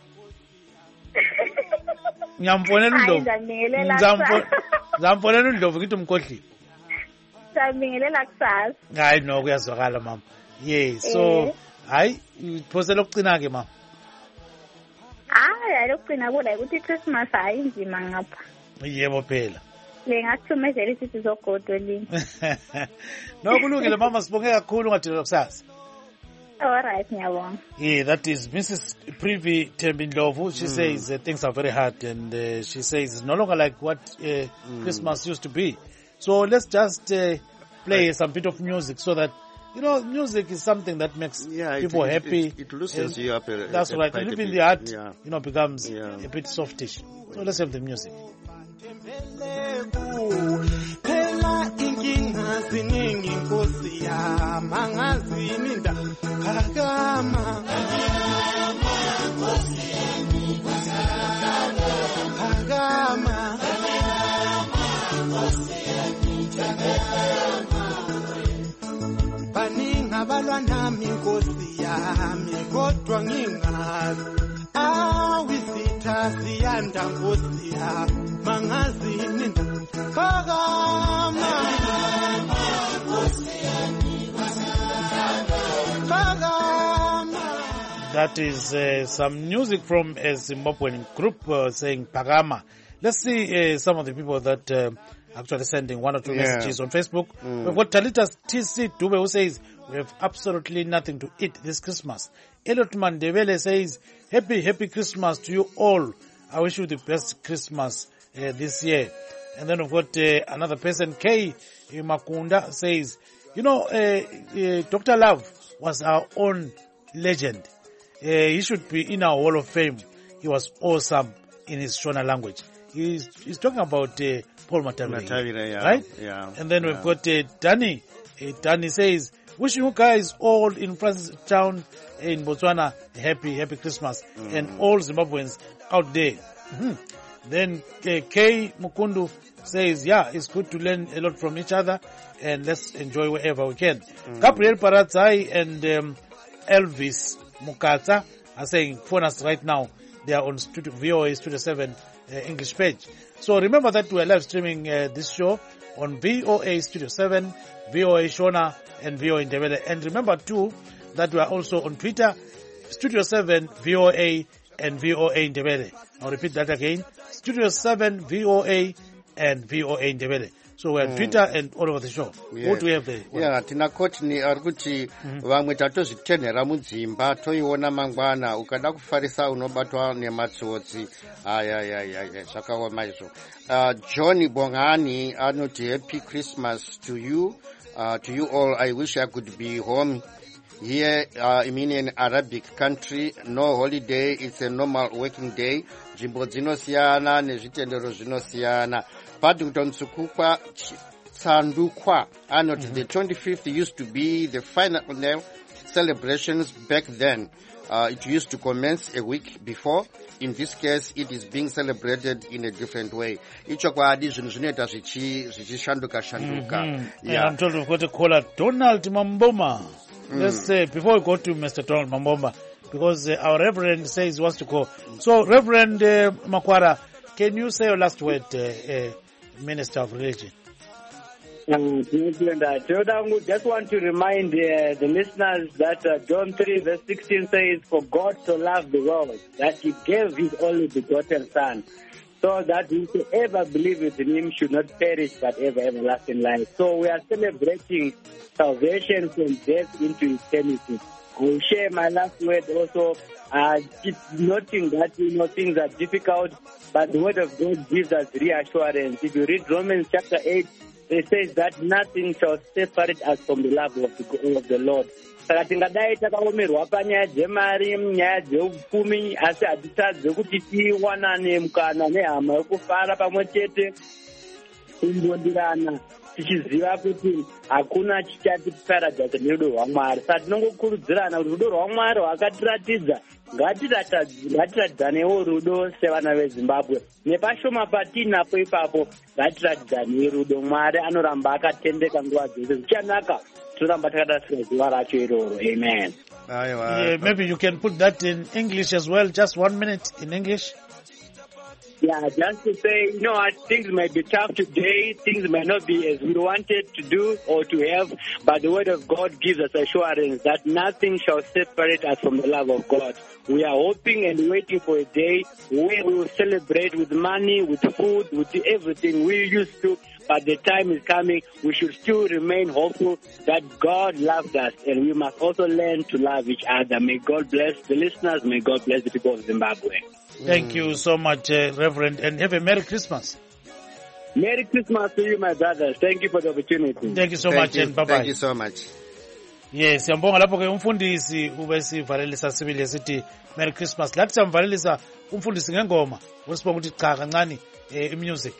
Ngiyamfonela Hayi, uNdlovu. ngiyabingelela Ngizamfo- kusasa. Ngizamfonela uNdlovu ngithi umkhohlile. Sabingelela kusasa Hayi no kuyazwakala mama. Yeah, so Eh. hayi iphosela ukucina ke mama. hayi lokugcina kula ukuthi Christmas hayi inzima ngapha Yebo phela. le ngathumezela isithi zogodo lini No kulungile mama sibonge kakhulu ungadilwa kusasa. all right ngiyabonga Yeah, that is Missus Privi Tembindlovu. She Mm. says uh, things are very hard, and uh, she says it's no longer like what uh, Christmas used to be. So let's just uh, play Right. some bit of music so that, you know, music is something that makes Yeah, it- people it- happy. it- it loosens And you up a- That's a- right. quite And a even bit. the heart, Yeah. you know, becomes Yeah. a bit softish. So let's have the music. Phela inkinga ziningi Nkosi yami angazini nda phakama phakama baningi abalwa nami Nkosi yami kodwa ngingazi awisitha siyanda Nkosi yami mangazini nda phakama That is uh, some music from a Zimbabwean group uh, saying Pagama. Let's see uh, some of the people that uh, actually sending one or two Yeah. messages on Facebook. Mm. We've got Talita T C Dube who says, we have absolutely nothing to eat this Christmas. Elot Mandevele says, happy, happy Christmas to you all. I wish you the best Christmas uh, this year. And then we've got uh, another person, K. Makunda, says, you know, uh, uh, Doctor Love was our own legend. Uh, he should be in our Hall of Fame. He was awesome in his Shona language. He's, he's talking about uh, Paul Matavire, Matavire, yeah, right? yeah, And then yeah. we've got uh, Danny. Uh, Danny says, wishing you guys all in Francis Town in Botswana a happy, happy Christmas. Mm. And all Zimbabweans out there. Mhm. Then uh, Kay Mukundu says, yeah, it's good to learn a lot from each other and let's enjoy wherever we can. Mm. Gabriel Paratzai and um, Elvis Mukata are saying, phone us right now. They are on studio, V O A Studio seven uh, English page. So remember that we are live streaming uh, this show on V O A Studio seven, V O A Shona, and V O A Ndebele. And remember too that we are also on Twitter, Studio seven, V O A, and V O A Ndebele. I'll repeat that again. Studio seven, V O A, and V O A Ndebele. So we're on Mm. Twitter and all over the show. Yeah. What do we have there? Yeah, tina Courtney ari kuti vamwe tatozvitenhera mudzimba toiona mangwana ukada kufarisa unobatwa nematsotsi ayayayaya zvakaoma izvo. Uh, John Bongani anoti happy Christmas to you, uh, to you all. I wish I could be home here uh, I mean in Arabic country. No holiday, it's a normal working day. Nzvimbo dzinosiyana nezvitendero zvinosiyana. Paddington Sukukwa Sandukwa anoti mm-hmm. The twenty-fifth used to be the final celebrations back then. Uh, it used to commence a week before. In this case, it is being celebrated in a different way. Icho kwadi zvinhu zvinoita zvichishanduka shanduka. Mm-hmm. Yeah. And I'm told we've got to call her Donald Mamboma. Mm. Let's say, before we go to Mister Donald Mamboma, because uh, our Reverend says he wants to go. So, Reverend uh, Makwara, can you say your last word, uh, uh, Minister of Religion? Um, I just want to remind uh, the listeners that uh, John three verse sixteen says, for God so loved the world that he gave his only begotten Son, so that whosoever believes in him should not perish but have everlasting life. So we are celebrating salvation from death into eternity. I will share my last word also. Uh, keep noting that, you know, things are difficult, but the word of God gives us reassurance. If you read Romans chapter eight, it says that nothing shall separate us from the love of the, of the Lord. Saka tingadai takaomerwa panyaya dzemari, nyaya dzeupfumi, asi hatitadze kuti tiwanane mukana nehama yokufara pamwe chete, kumbondirana, tichiziva kuti hakuna chichatiparadza nerudo rwaMwari. Saka tinongokurudzirana kuti rudo rwaMwari rwakatiratidza ngatiratidzanewo rudo sevana vezimbabwe. Nepashoma patinapo ipapo ngatiratidzanewo rudo. Mwari anoramba akatendeka nguva dzose. Zvichanaka toramba takatasira zuva racho iroro. Amen. Yeah, maybe you can put that in English as well. Just one minute in English. Yeah, just to say, you know what, things might be tough today, things might not be as we wanted to do or to have, but the word of God gives us assurance that nothing shall separate us from the love of God. We are hoping and waiting for a day where we will celebrate with money, with food, with everything we used to, but the time is coming. We should still remain hopeful that God loved us, and we must also learn to love each other. May God bless the listeners. May God bless the people of Zimbabwe. Thank you so much, uh, Reverend, and have a Merry Christmas. Merry Christmas to you, my brothers. Thank you for the opportunity. Thank you so Thank much, you. and bye-bye. Thank you so much. Yes, siyambonga lapho ke umfundisi ube sivalelisa sibili sithi Merry Christmas. Lathi siyamvalelisa umfundisi ngengoma. Wesibonga ukuthi cha kancane eh music.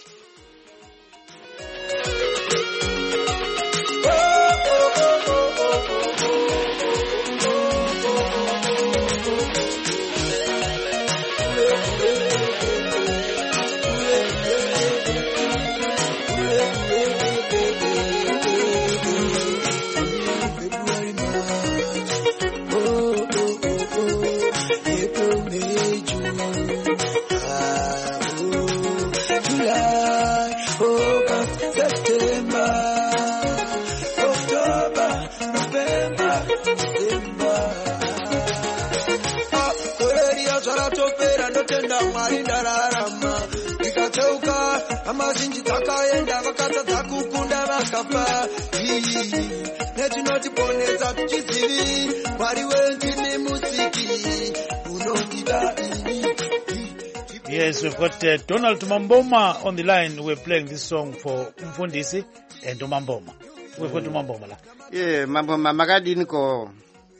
Amazhinji dzakaenda vakatadza kukunda vakafa netinotiponesa tichizivi Mwari wendine musiki unondida ini. Yes, we've got uh, Donald Mamboma on the line. We're playing this song for Mfundisi and Mamboma. We've got Mamboma la. Yeah, Mamboma makadini ko.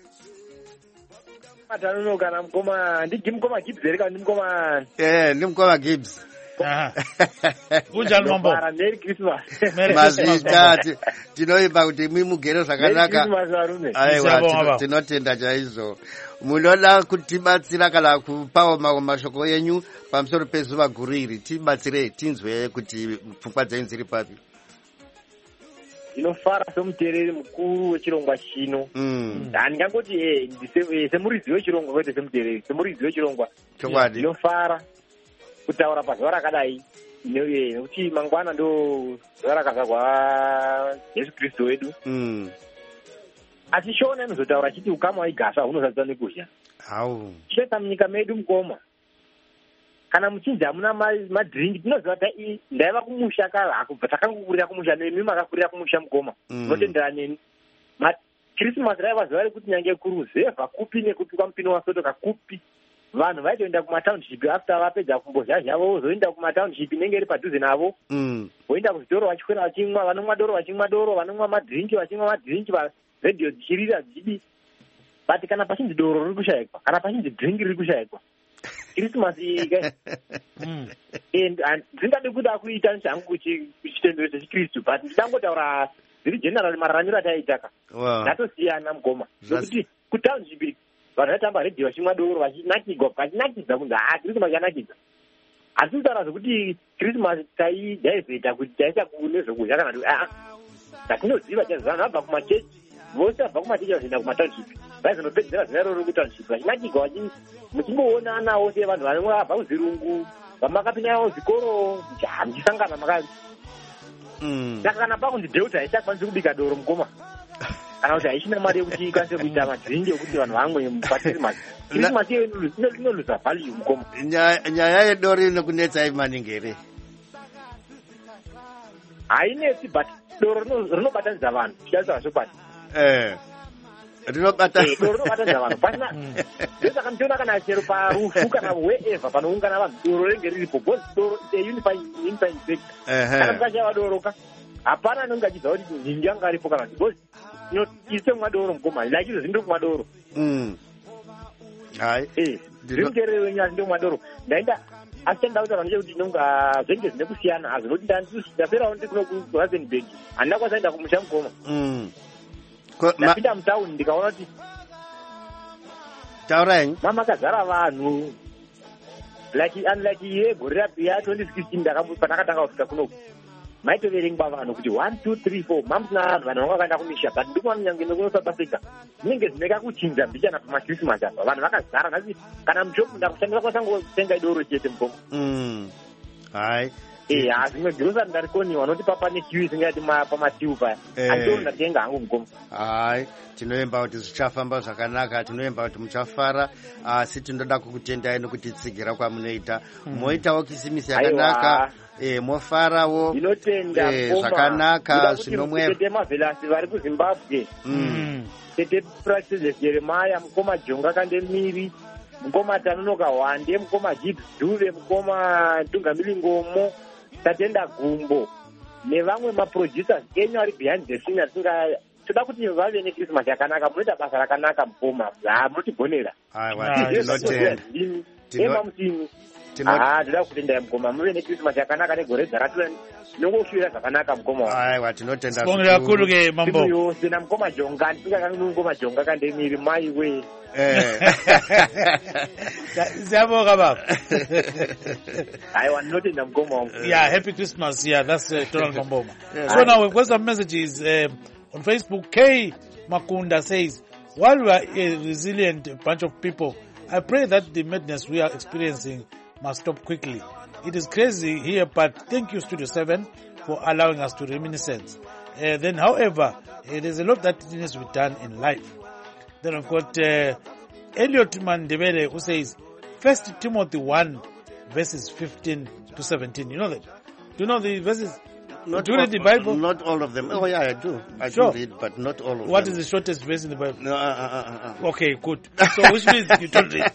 Matano kana mkoma ndiki mkoma Gibbs erika ndimkoma. Eh, ndimkoma Gibbs. Aha. Kunjani mambo? Merry Christmas. Mazita tinoimba kuti mimugero zvakanaka. Aiwa tinotenda chaizvo. Munoda kutibatsira kana kupawo mashoko yenyu pamusoro pezuva guru iri. Tibatsire tinzwe kuti pfungwa dzenyu dziri papi. Inofara somuteereri mukuru wechirongwa chino. Handingangoti eh semuridzi wechirongwa kwete semuteereri, semuridzi wechirongwa. Chokwadi. Inofara kutaura pazuva rakadai nekuti mangwana ndo zuva rakazvarwa Yesu Kristu wedu. Asi shona inozotaura chiti ukama waigasa unozadzwa nekudya. Hau. Cheta munyika medu mukoma. Kana muchinzi hamuna madhiringi tinoziva kuti ndaiva kumusha kala kubva takangokurira kumusha nemi makakurira kumusha mukoma. Tinotendera neni. Christmas raiva zuva rekuti nyange kuruzevha kupi nekupi kwamupini wasoto kakupi. Vanhu vaitoenda kumatownship after vapedza kumbozhazha vozoenda kumatownship inenge iri padhuze navo. Voenda kuzvitoro vachikwira vachimwa, vanomwa doro vachimwa doro, vanomwa madhiringi vachimwa madhiringi, radio dzichirira dzichidi. But kana pachinzi doro riri kushayikwa, kana pachinzi dhiringi riri kushayikwa, Christmas ika ndingade kuti akuita nchangu kuchitendero chechikristu, but ndidangotaura zviri general mararamiro ataitaka. Ndatosiyana mukoma nokuti kutownship vanhu vaitamba redhiyo vachimwa doro vachinakigwa vachinakidza kunzi haa Christmas yanakidza. Asi kutaura zvokuti Christmas taidaizoita kuti taisa kunezvokudya kana kuti aa tatinoziva chaizvo vanhu vabva kumachechi vose vabva kumachechi vachienda kumatownship vaizonopedzera zuva iroro kutownship vachinakigwa muchimboonanawo sevanhu vanomwe vabva kuzvirungu vamakapinda nawo zvikoro muchisangana makati. Saka kana pakunzi Deuta haichakwanisi kubika doro mukoma kana kuti haishina mari yekuti ikwanise kuita madhiringi ekuti vanhu vamwe paKrisimasi. Krisimasi iyo inoluza value mukoma. Nyaya yedoro inokunetsai maningi here? Hainetsi, but doro rinobatanidza vanhu tichataura chokwadi. Eh. Rinobata doro rinobatanidza vanhu pasina ndosaka ndiona kana chero parufu kana wherever panoungana vanhu doro renge riripo because doro is a unifying unifying factor. Kana mukashava doro ka hapana anenge achiziva kuti nhingi yanga aripo kana because ise kumwa doro mukoma like izvo zvindiri kumwa doro. Hai eh ndingerere wenyu asi ndomwa doro ndaenda asi tenda kuti vanhu kuti nonga zvenge zvine kusiyana azvinoti ndaperawo ndi kuno kuRustenburg handina kwasaenda kumusha mukoma. Ndapinda mutauni ndikaona kuti taurai mama kazara vanhu like unlike ye gore ya twenty sixteen ndakatanga kufika kuno maitoverengwa vanhu kuti one two three four mamsina vanhu vanga vakaenda kumisha but ndikuona nyange nekunosabasika zvinenge zvineka kuchinja mbichana pamakrismas apa vanhu vakazara nhasi kana mushopu ndakushandisa kwasangotenga idoro chete mukomo hai Eh, azimwe grocery ndarikoniwa noti papa nekiwi zingati pamatiu paya andoro ndatenga hangu mukomo. Hai tinoemba kuti zvichafamba zvakanaka, tinoemba kuti muchafara, asi tinoda kukutendai nokuti tsigira kwamunoita moitawo kisimisi yakanaka, eh mofarawo inotenda zvakanaka zvinomwe tete mavelasi vari kuZimbabwe. Mm. Tete practice Jeremiah mukoma Jonga Kandemiri mukoma Tanonoka Wande mukoma Gibbs Duve mukoma Tungamiri Ngomo tatenda Gumbo nevamwe maproducers enyu ari behind the scene asinga toda kuti vave neChristmas yakanaka munoita basa rakanaka mukoma za munotigonera aiwa tinotenda tinotenda Ah, ndida kutenda mukoma muve neChristmas yakanaka negore dzakatula nongoshira zvakanaka mukoma aiwa tinotenda sibonga kakhulu ke mambo yose na mukoma Jonga ndinga mukoma Jonga Kandemiri mai we eh siyabonga baba aiwa ndinotenda mukoma yeah happy Christmas yeah that's uh, Donald Mamboma. Yeah. So now we've got some messages uh, on Facebook. K Makunda says, while we are a resilient bunch of people, I pray that the madness we are experiencing must stop quickly. It is crazy here, but thank you, Studio seven, for allowing us to reminiscence. Uh, then, however, uh, there's a lot that needs to be done in life. Then I've got uh, Elliot Mandebele who says, First Timothy one, verses fifteen to seventeen. You know that? Do you know the verses? Not do you all, read the Bible? Not all of them. Oh yeah, I do. I sure. do read, but not all of what them. What is the shortest verse in the Bible? No, uh, uh, uh, uh. Okay, good. So which means you don't read.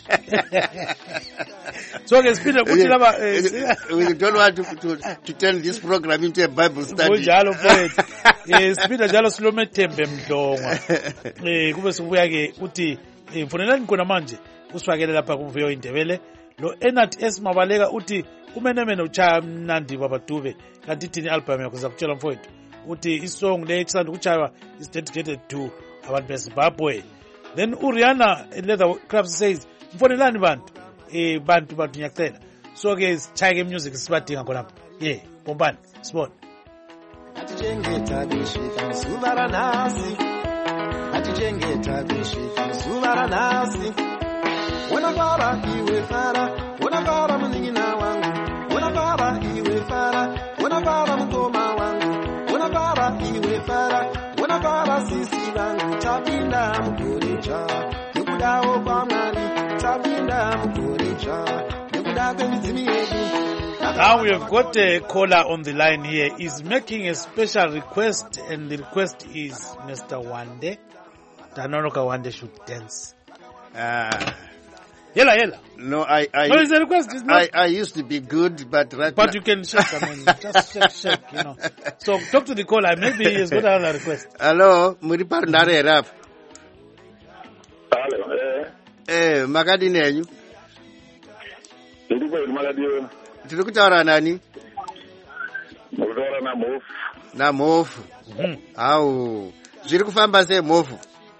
So okay, speed up. We don't want to, to, to turn this program into a Bible study. Njalo poet. Eh speed njalo silome tembe mdongwa. Eh kube sibuya ke uthi mfonelani khona manje usifakele lapha ku Viyo Indebele. Lo Enat S Mabaleka uthi umenemene uchaya mnandi babadube kanti thini album yakho zakutshela mfowethu uthi isong le etsanda ukuchaya is dedicated to abantu beZimbabwe. Then Uriana Leather Crafts says mfonelani bantu eh bantu bantu ngiyacela so ke sichaye music sibadinga khona yeah bombani sibona atijengeta bishika subara nasi atijengeta bishika subara nasi wana baba iwe fara wana baba mningina wangu wana baba iwe fara wana baba mkoma wangu wana baba iwe fara wana baba sisi wangu tapinda mkulicha nikudawo kwa mali tapinda mkulicha nikudawo mizimi yedu. Now we have got a caller on the line here. He's making a special request, and the request is Mister Wande. Tanonoka Wande should dance. Uh, yella, yella. No, I, I, no, it's a request. It's not. I, I used to be good, but right But now... you can shake, I mean, just shake, shake, you know. So talk to the caller. Maybe he's got another request. Hello, Muripar Nare Rap. Hello, eh. Eh, Magadi nenyu. Ndiko Magadi. Tiri kutaura nani? Mukutaura na Mofu. Na Mofu. Mhm. Au, zviri kufamba sei Mofu?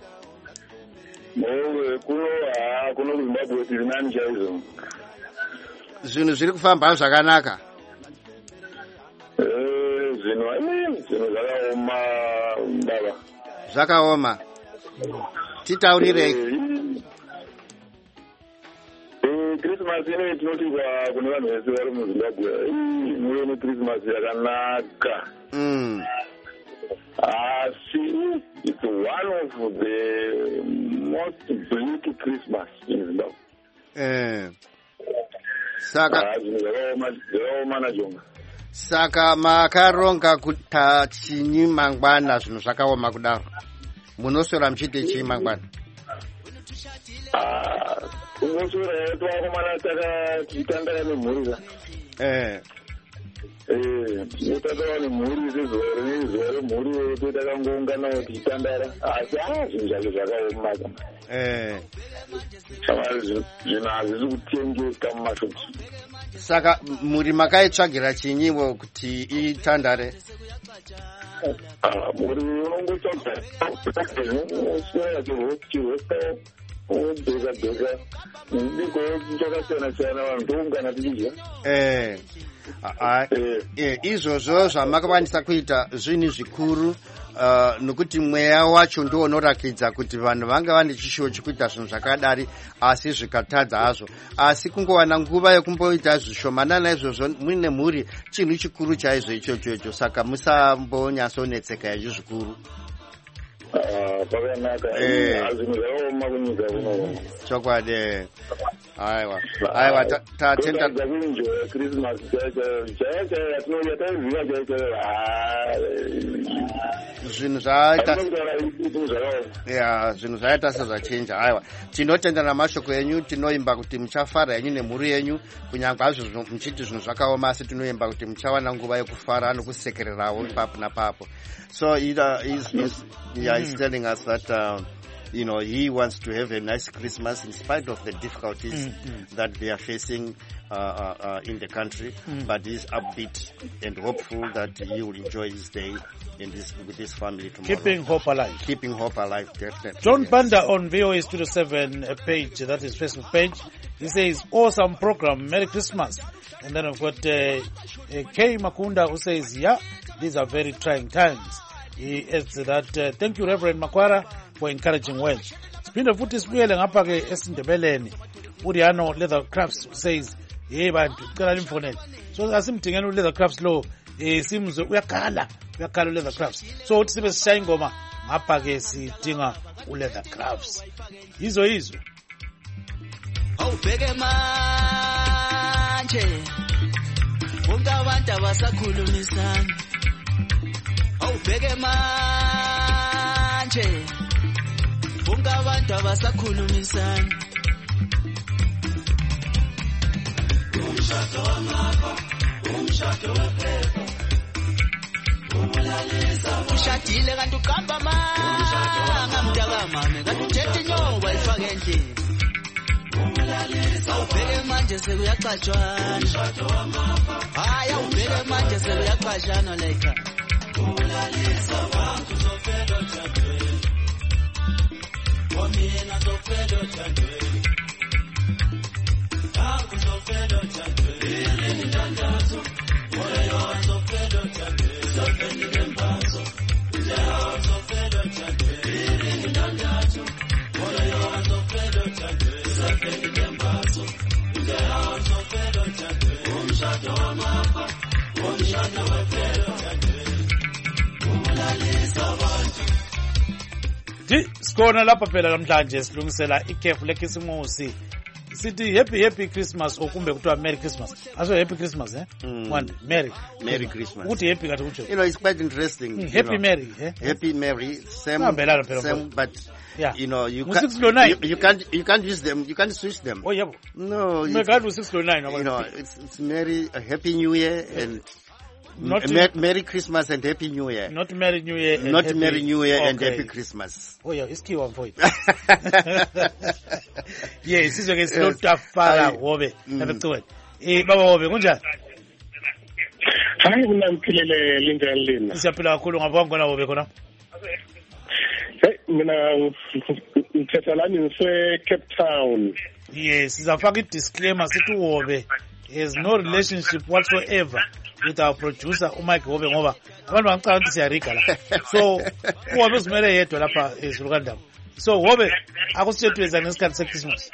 Mofu kuno ah kuno Zimbabwe tiri nani chaizo. Zvinhu zviri kufamba zvakanaka. Eh, zvinhu ai zvinhu zvakaoma baba. Zvakaoma. Titaurirei. Christmas ino tinoti kwa kune vanhu vese vari muZimbabwe muve neChristmas yakanaka. Mm. Asi it's one of the most bleak Christmas in Zimbabwe. Eh. Saka zvakaoma na Jonga. Saka makaronga kuta chinyi mangwana zvinhu zvakaoma kudaro. Munosora mchite chinyi mangwana. Ah, unosura twakomana taka titandara nemhuri. Eh. Eh, titandara nemhuri zvezore nezore mhuri totakangoungana kuti titandara. Asi ah zvinhu zvake zvakaoma. Eh. Zvinhu hazvisi kutengeka mumashopu. Saka muri makaitsvagira chinyiwo kuti itandare? Muri unongotsvaga chirwesta ubheka bheka ndiko ntakasiyana siyana vanhu toungana tichidya eh a eh izvozvo zvamakwanisa kuita zvinhu zvikuru Uh, nokuti mweya wacho ndiwo unorakidza kuti vanhu vanga vane chishuwo chekuita zvinhu zvakadari asi zvikatadza hazvo, asi kungowana nguva yekumboita zvishomanana izvozvo muine mhuri chinhu chikuru chaizvo ichocho icho, saka musambonyatsonetseka izvo zvikuru. pakanaka zvinhu zvakaoma kunyika kuno chokwadi. Aiwa aiwa tatenda kuenjoya Christmas chaya chaya yatinoya taiziva chaya chaya zvinhu zvaita ya zvinhu zvaita sezvachinja. Aiwa tinotenda namashoko enyu, tinoimba kuti muchafara henyu nemhuri yenyu kunyange hazvo muchiti zvinhu zvakaoma, asi tinoimba kuti muchawana nguva yekufara nokusekererawo ipapo napapo. So either he's, he's, yeah, he's telling us that uh, you know, he wants to have a nice Christmas in spite of the difficulties mm-hmm. that they are facing uh, uh, uh, in the country, mm. but he's upbeat and hopeful that he will enjoy his day in this, with his family tomorrow. Keeping hope alive. Keeping hope alive, definitely. John yes. Banda on V O A Studio seven page, that is Facebook page, he says, awesome program, Merry Christmas. And then I've got uh, uh, K. Makunda who says, yeah, these are very trying times. He adds that, uh, thank you Reverend Makwara for encouraging words. Sipinde futhi sibuyele ngapha ke esindebeleni. Uriano Leather Crafts says, hey bantu, cala limfonele. So asimdingeni uLeather Crafts lo, eh simzwe uyakhala, uyakhala uLeather Crafts. So uthi sibe sishaya ingoma ngapha ke sidinga uLeather Crafts. Yizo yizo. Awubheke manje. Bonke abantu abasakhulumisana. Awubheke manje. Bonke abantu abasakhulumisana. Umshado wamapha, umshado wephepha. Umulalisa ushadile kanti uqamba manga mntaka mame kanti uthethe inyoba ifake endlini. Umulalisa awubheke manje sekuyaxatshwana. Umshado wamapha. Hayi awubheke manje sekuyaxatshwana la ekhaya. Umulalisa abantu zofela othandweni. Wamina zofela othandweni. Abantu zofela othandweni. Yini ndandazo. Moyo zofela othandweni. Zofela nembazo. Njawo zofela othandweni. Yini ndandazo. Moyo zofela othandweni. Zofela nembazo. Njawo zofela othandweni. Umshado wamapha. Umshado wefela othandweni. Di skona lapha phela namhlanje silungisela ikhefu lekhisimusi. Sithi happy happy Christmas okumbe kuthiwa Merry Christmas. Aso happy Christmas eh? Mm. One Merry. Merry Christmas. Ukuthi happy kathi kutsho. You know, it's quite interesting. Mm, happy know. Merry, eh? Happy Merry, same, Same, same but yeah. You know, you Mu can't, six oh nine. you, you can't, you can't use them, you can't switch them. Oh yeah. No. Me God was six oh nine. You know, it's, it's Merry, a Happy New Year and Not Mer- Merry Christmas and Happy New Year. Not Merry New Year. And Not happy, Merry New Year okay. and Happy Christmas. Oh yeah, it's key one for it. Yes, it's okay. Slow to far hobe. Have to it. Eh, baba hobe kunjani? Hayi mina ngiphilele linjani lina? Siyaphila kakhulu ngapha ngona hobe khona. Hey, mina ngithetha lani ngise Cape Town. Yes, sizafaka i-disclaimer sithi uhobe has no relationship whatsoever with our producer uMike Hobe ngoba abantu bangicanga ukuthi siyariga la. So uhobe uzimele yedwa lapha eZulukandaba. So Hobe akusitshethweza ngesikhathi seChristmas.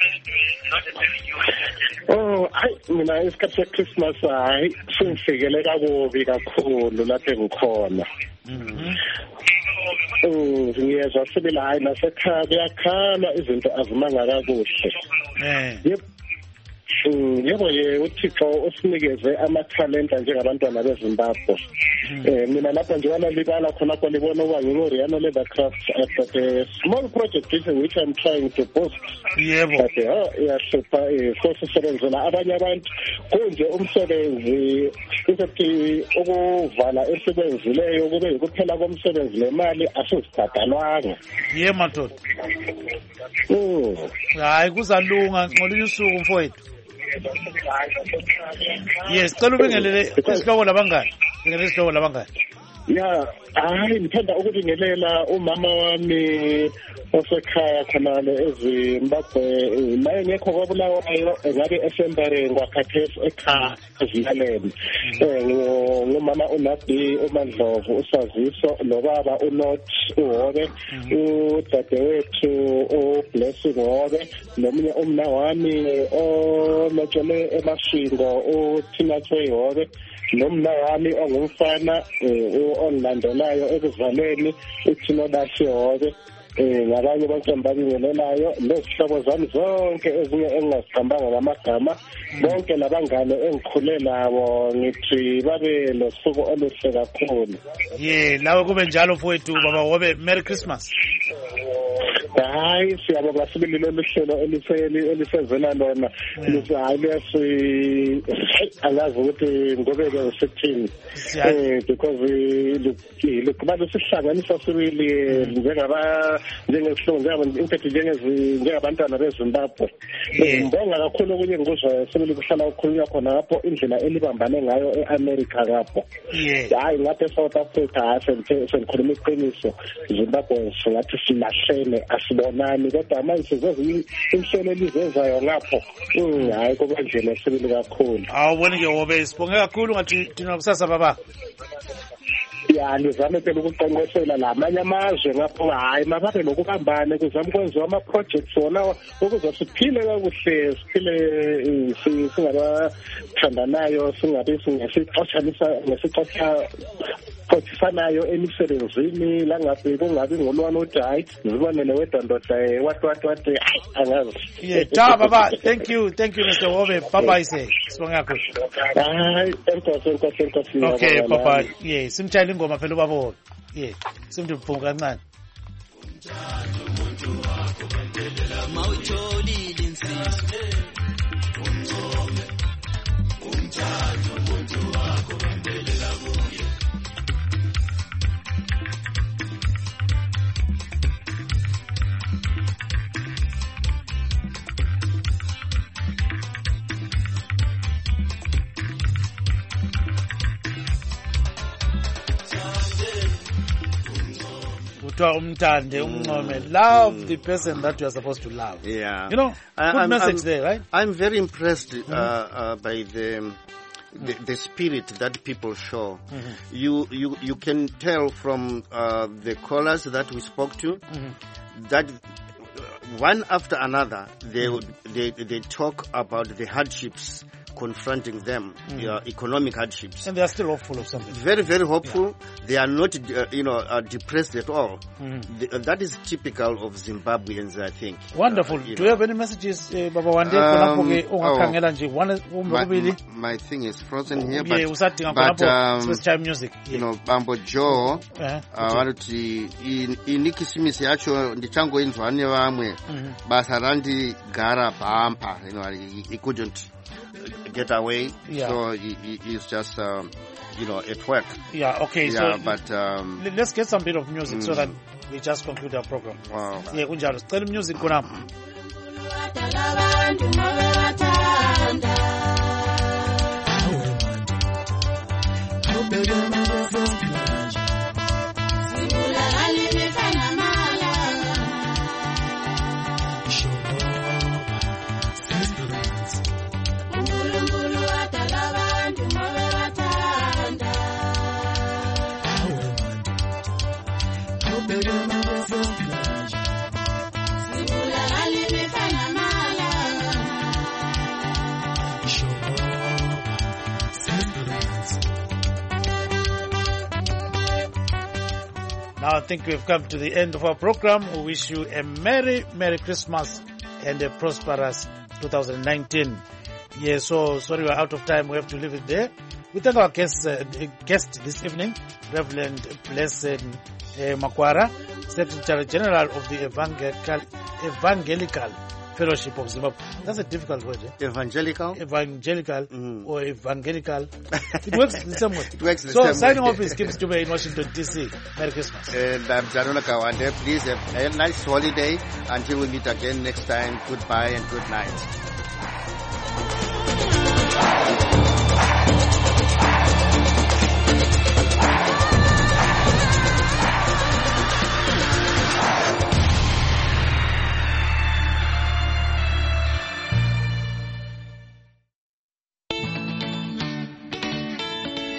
Oh, hayi mina isikhathi seChristmas hayi singifikele kakubi kakhulu lapha engikhona. Mhm. Oh, ngiyezwa sibila hayi nasekhaya kuyakhala izinto azimanga kakuhle. Eh. Yep. Yebo ye uThixo usinikeze amathalenta njengabantwana beZimbabwe. Eh mina lapha nje walibala khona khona libona uba ngingoriano Leather Crafts at a small project which I'm trying to post. Yebo. But yeah, iyashipha eh sosebenzela abanye abantu konje umsebenzi ukuthi ukuvala esebenzileyo kube ukuphela komsebenzi lemali asizibhadalwanga. Ye madoda. Oh. Hayi kuzalunga ngolunye usuku mfowethu. Yes, cela ubingelele isihloko labangani. Bingelele isihloko labangani. ya hayi ngithanda ukubingelela umama wami osekhaya khonale eZimbabwe naye ngekho kwabulawayo ngabe esembareni kwakhathesi ekhaya ezilaleni um ngumama uNadi uMandlovu usaziso nobaba uNot uHobe udadewethu uBlessing Hobe nomunye umna wami olotshele emashingo uThinathwe Hobe nomna wami ongumfana ongilandelayo ekuvaleni uThinodashi Hobe eh ngabanye bonke mbabingelelayo nezihlobo zami zonke ezinye engingazihambanga ngamagama bonke labangane engikhule nabo ngithi babe losuku oluhle kakhulu. Ye lawe kube njalo mfowethu baba Hobe, Merry Christmas. Hayi siyabonga sibili lolu hlelo elisezela lona lisayilesi angazi ukuthi ngobeke usithini eh because lokuba lesihlanganisa sibili njengaba njengesihlongo njengaba njengabantwana beZimbabwe. Ngibonga kakhulu okunye ngikuzwa sibili kuhlala ukukhulunywa khona lapho indlela elibambane ngayo eAmerica lapho. Hayi ngapha eSouth Africa senikhuluma iqiniso Zimbabwe singathi silahlene asibonani kodwa manje sizwe inhlelo elizezayo ngapho hayi kuba ndlela sibili kakhulu. Awubona ke Hobe sibonge kakhulu ngathi thina kusasa baba. Ya nizame phela ukuqonqosela lamanye amazwe ngapho hayi mababe lokubambane kuzama kwenziwa ama projects wona ukuze siphile kakuhle siphile singabathandanayo singabe singesixotshanisa ngesixotsha kothifanayo emisebenzini la ngabe kungabi ngolwana uthi hayi zibonele wedwa ndoda what what what angazi. Yeah, cha baba, thank you, thank you Mister Hobe. Baba ise sibonge kakhulu. Hayi enkosi enkosi enkosi. Okay baba, yeah simtshayela ingoma phela ubaba Hobe. Yeah simthi mphungu kancane. Mawutholile insizwe umthome umthathu umuntu wakho bandelela kuye. Umtande umncome, love the person that you are supposed to love. Yeah, you know, good I, I'm, message I'm, there, right? I'm very impressed uh, Mm-hmm. uh, by the, the the spirit that people show. Mm-hmm. You you you can tell from uh, the callers that we spoke to Mm-hmm. that one after another they would, they they talk about the hardships confronting them, Mm. uh, economic hardships, And they are still hopeful of something. very very hopeful. They are not uh, you know uh, depressed at all. Mm. The, uh, that is typical of Zimbabweans, I think. Wonderful. Uh, you Do know. you have any messages, uh, Baba Wande? Um, Um, oh, nje one umbe my, kubili. my thing is frozen here, Yeah, but, usadinga but khonapho um, special music. you know, Bambo Joe, Eh, uh, varuti inikisimisi yacho ndichangoinzwa nevamwe Mhm. basa randigara bhampa, you know, he, he couldn't get away, Yeah. so he, he, he's just um, you know at work. Yeah, okay, yeah, so but um, l- let's get some bit of music Mm. so that we just conclude our program. wow. Yeah, kunjalo. Sicela music khonapho. Abantu mabebathanda sibulakala imihla namalanga uNkulunkulu wadala abantu mabebathanda sibulakala imihla namalanga Now I think we've come to the end of our program. We wish you a Merry, Merry Christmas and a prosperous two thousand nineteen. Yeah, so sorry we're out of time. We have to leave it there. We thank our guest, uh, guest this evening, Reverend Blessed uh, Makwara, Secretary General of the Evangelical, Evangelical Fellowship of Zimbabwe. That's a difficult word. Eh? Evangelical? Evangelical or evangelical. It works the same way. It works the so same signing way. off is Kim Stube in Washington, D C. Merry Christmas. And I'm Janona Kawande. Please have a nice holiday until we meet again next time. Goodbye and good night.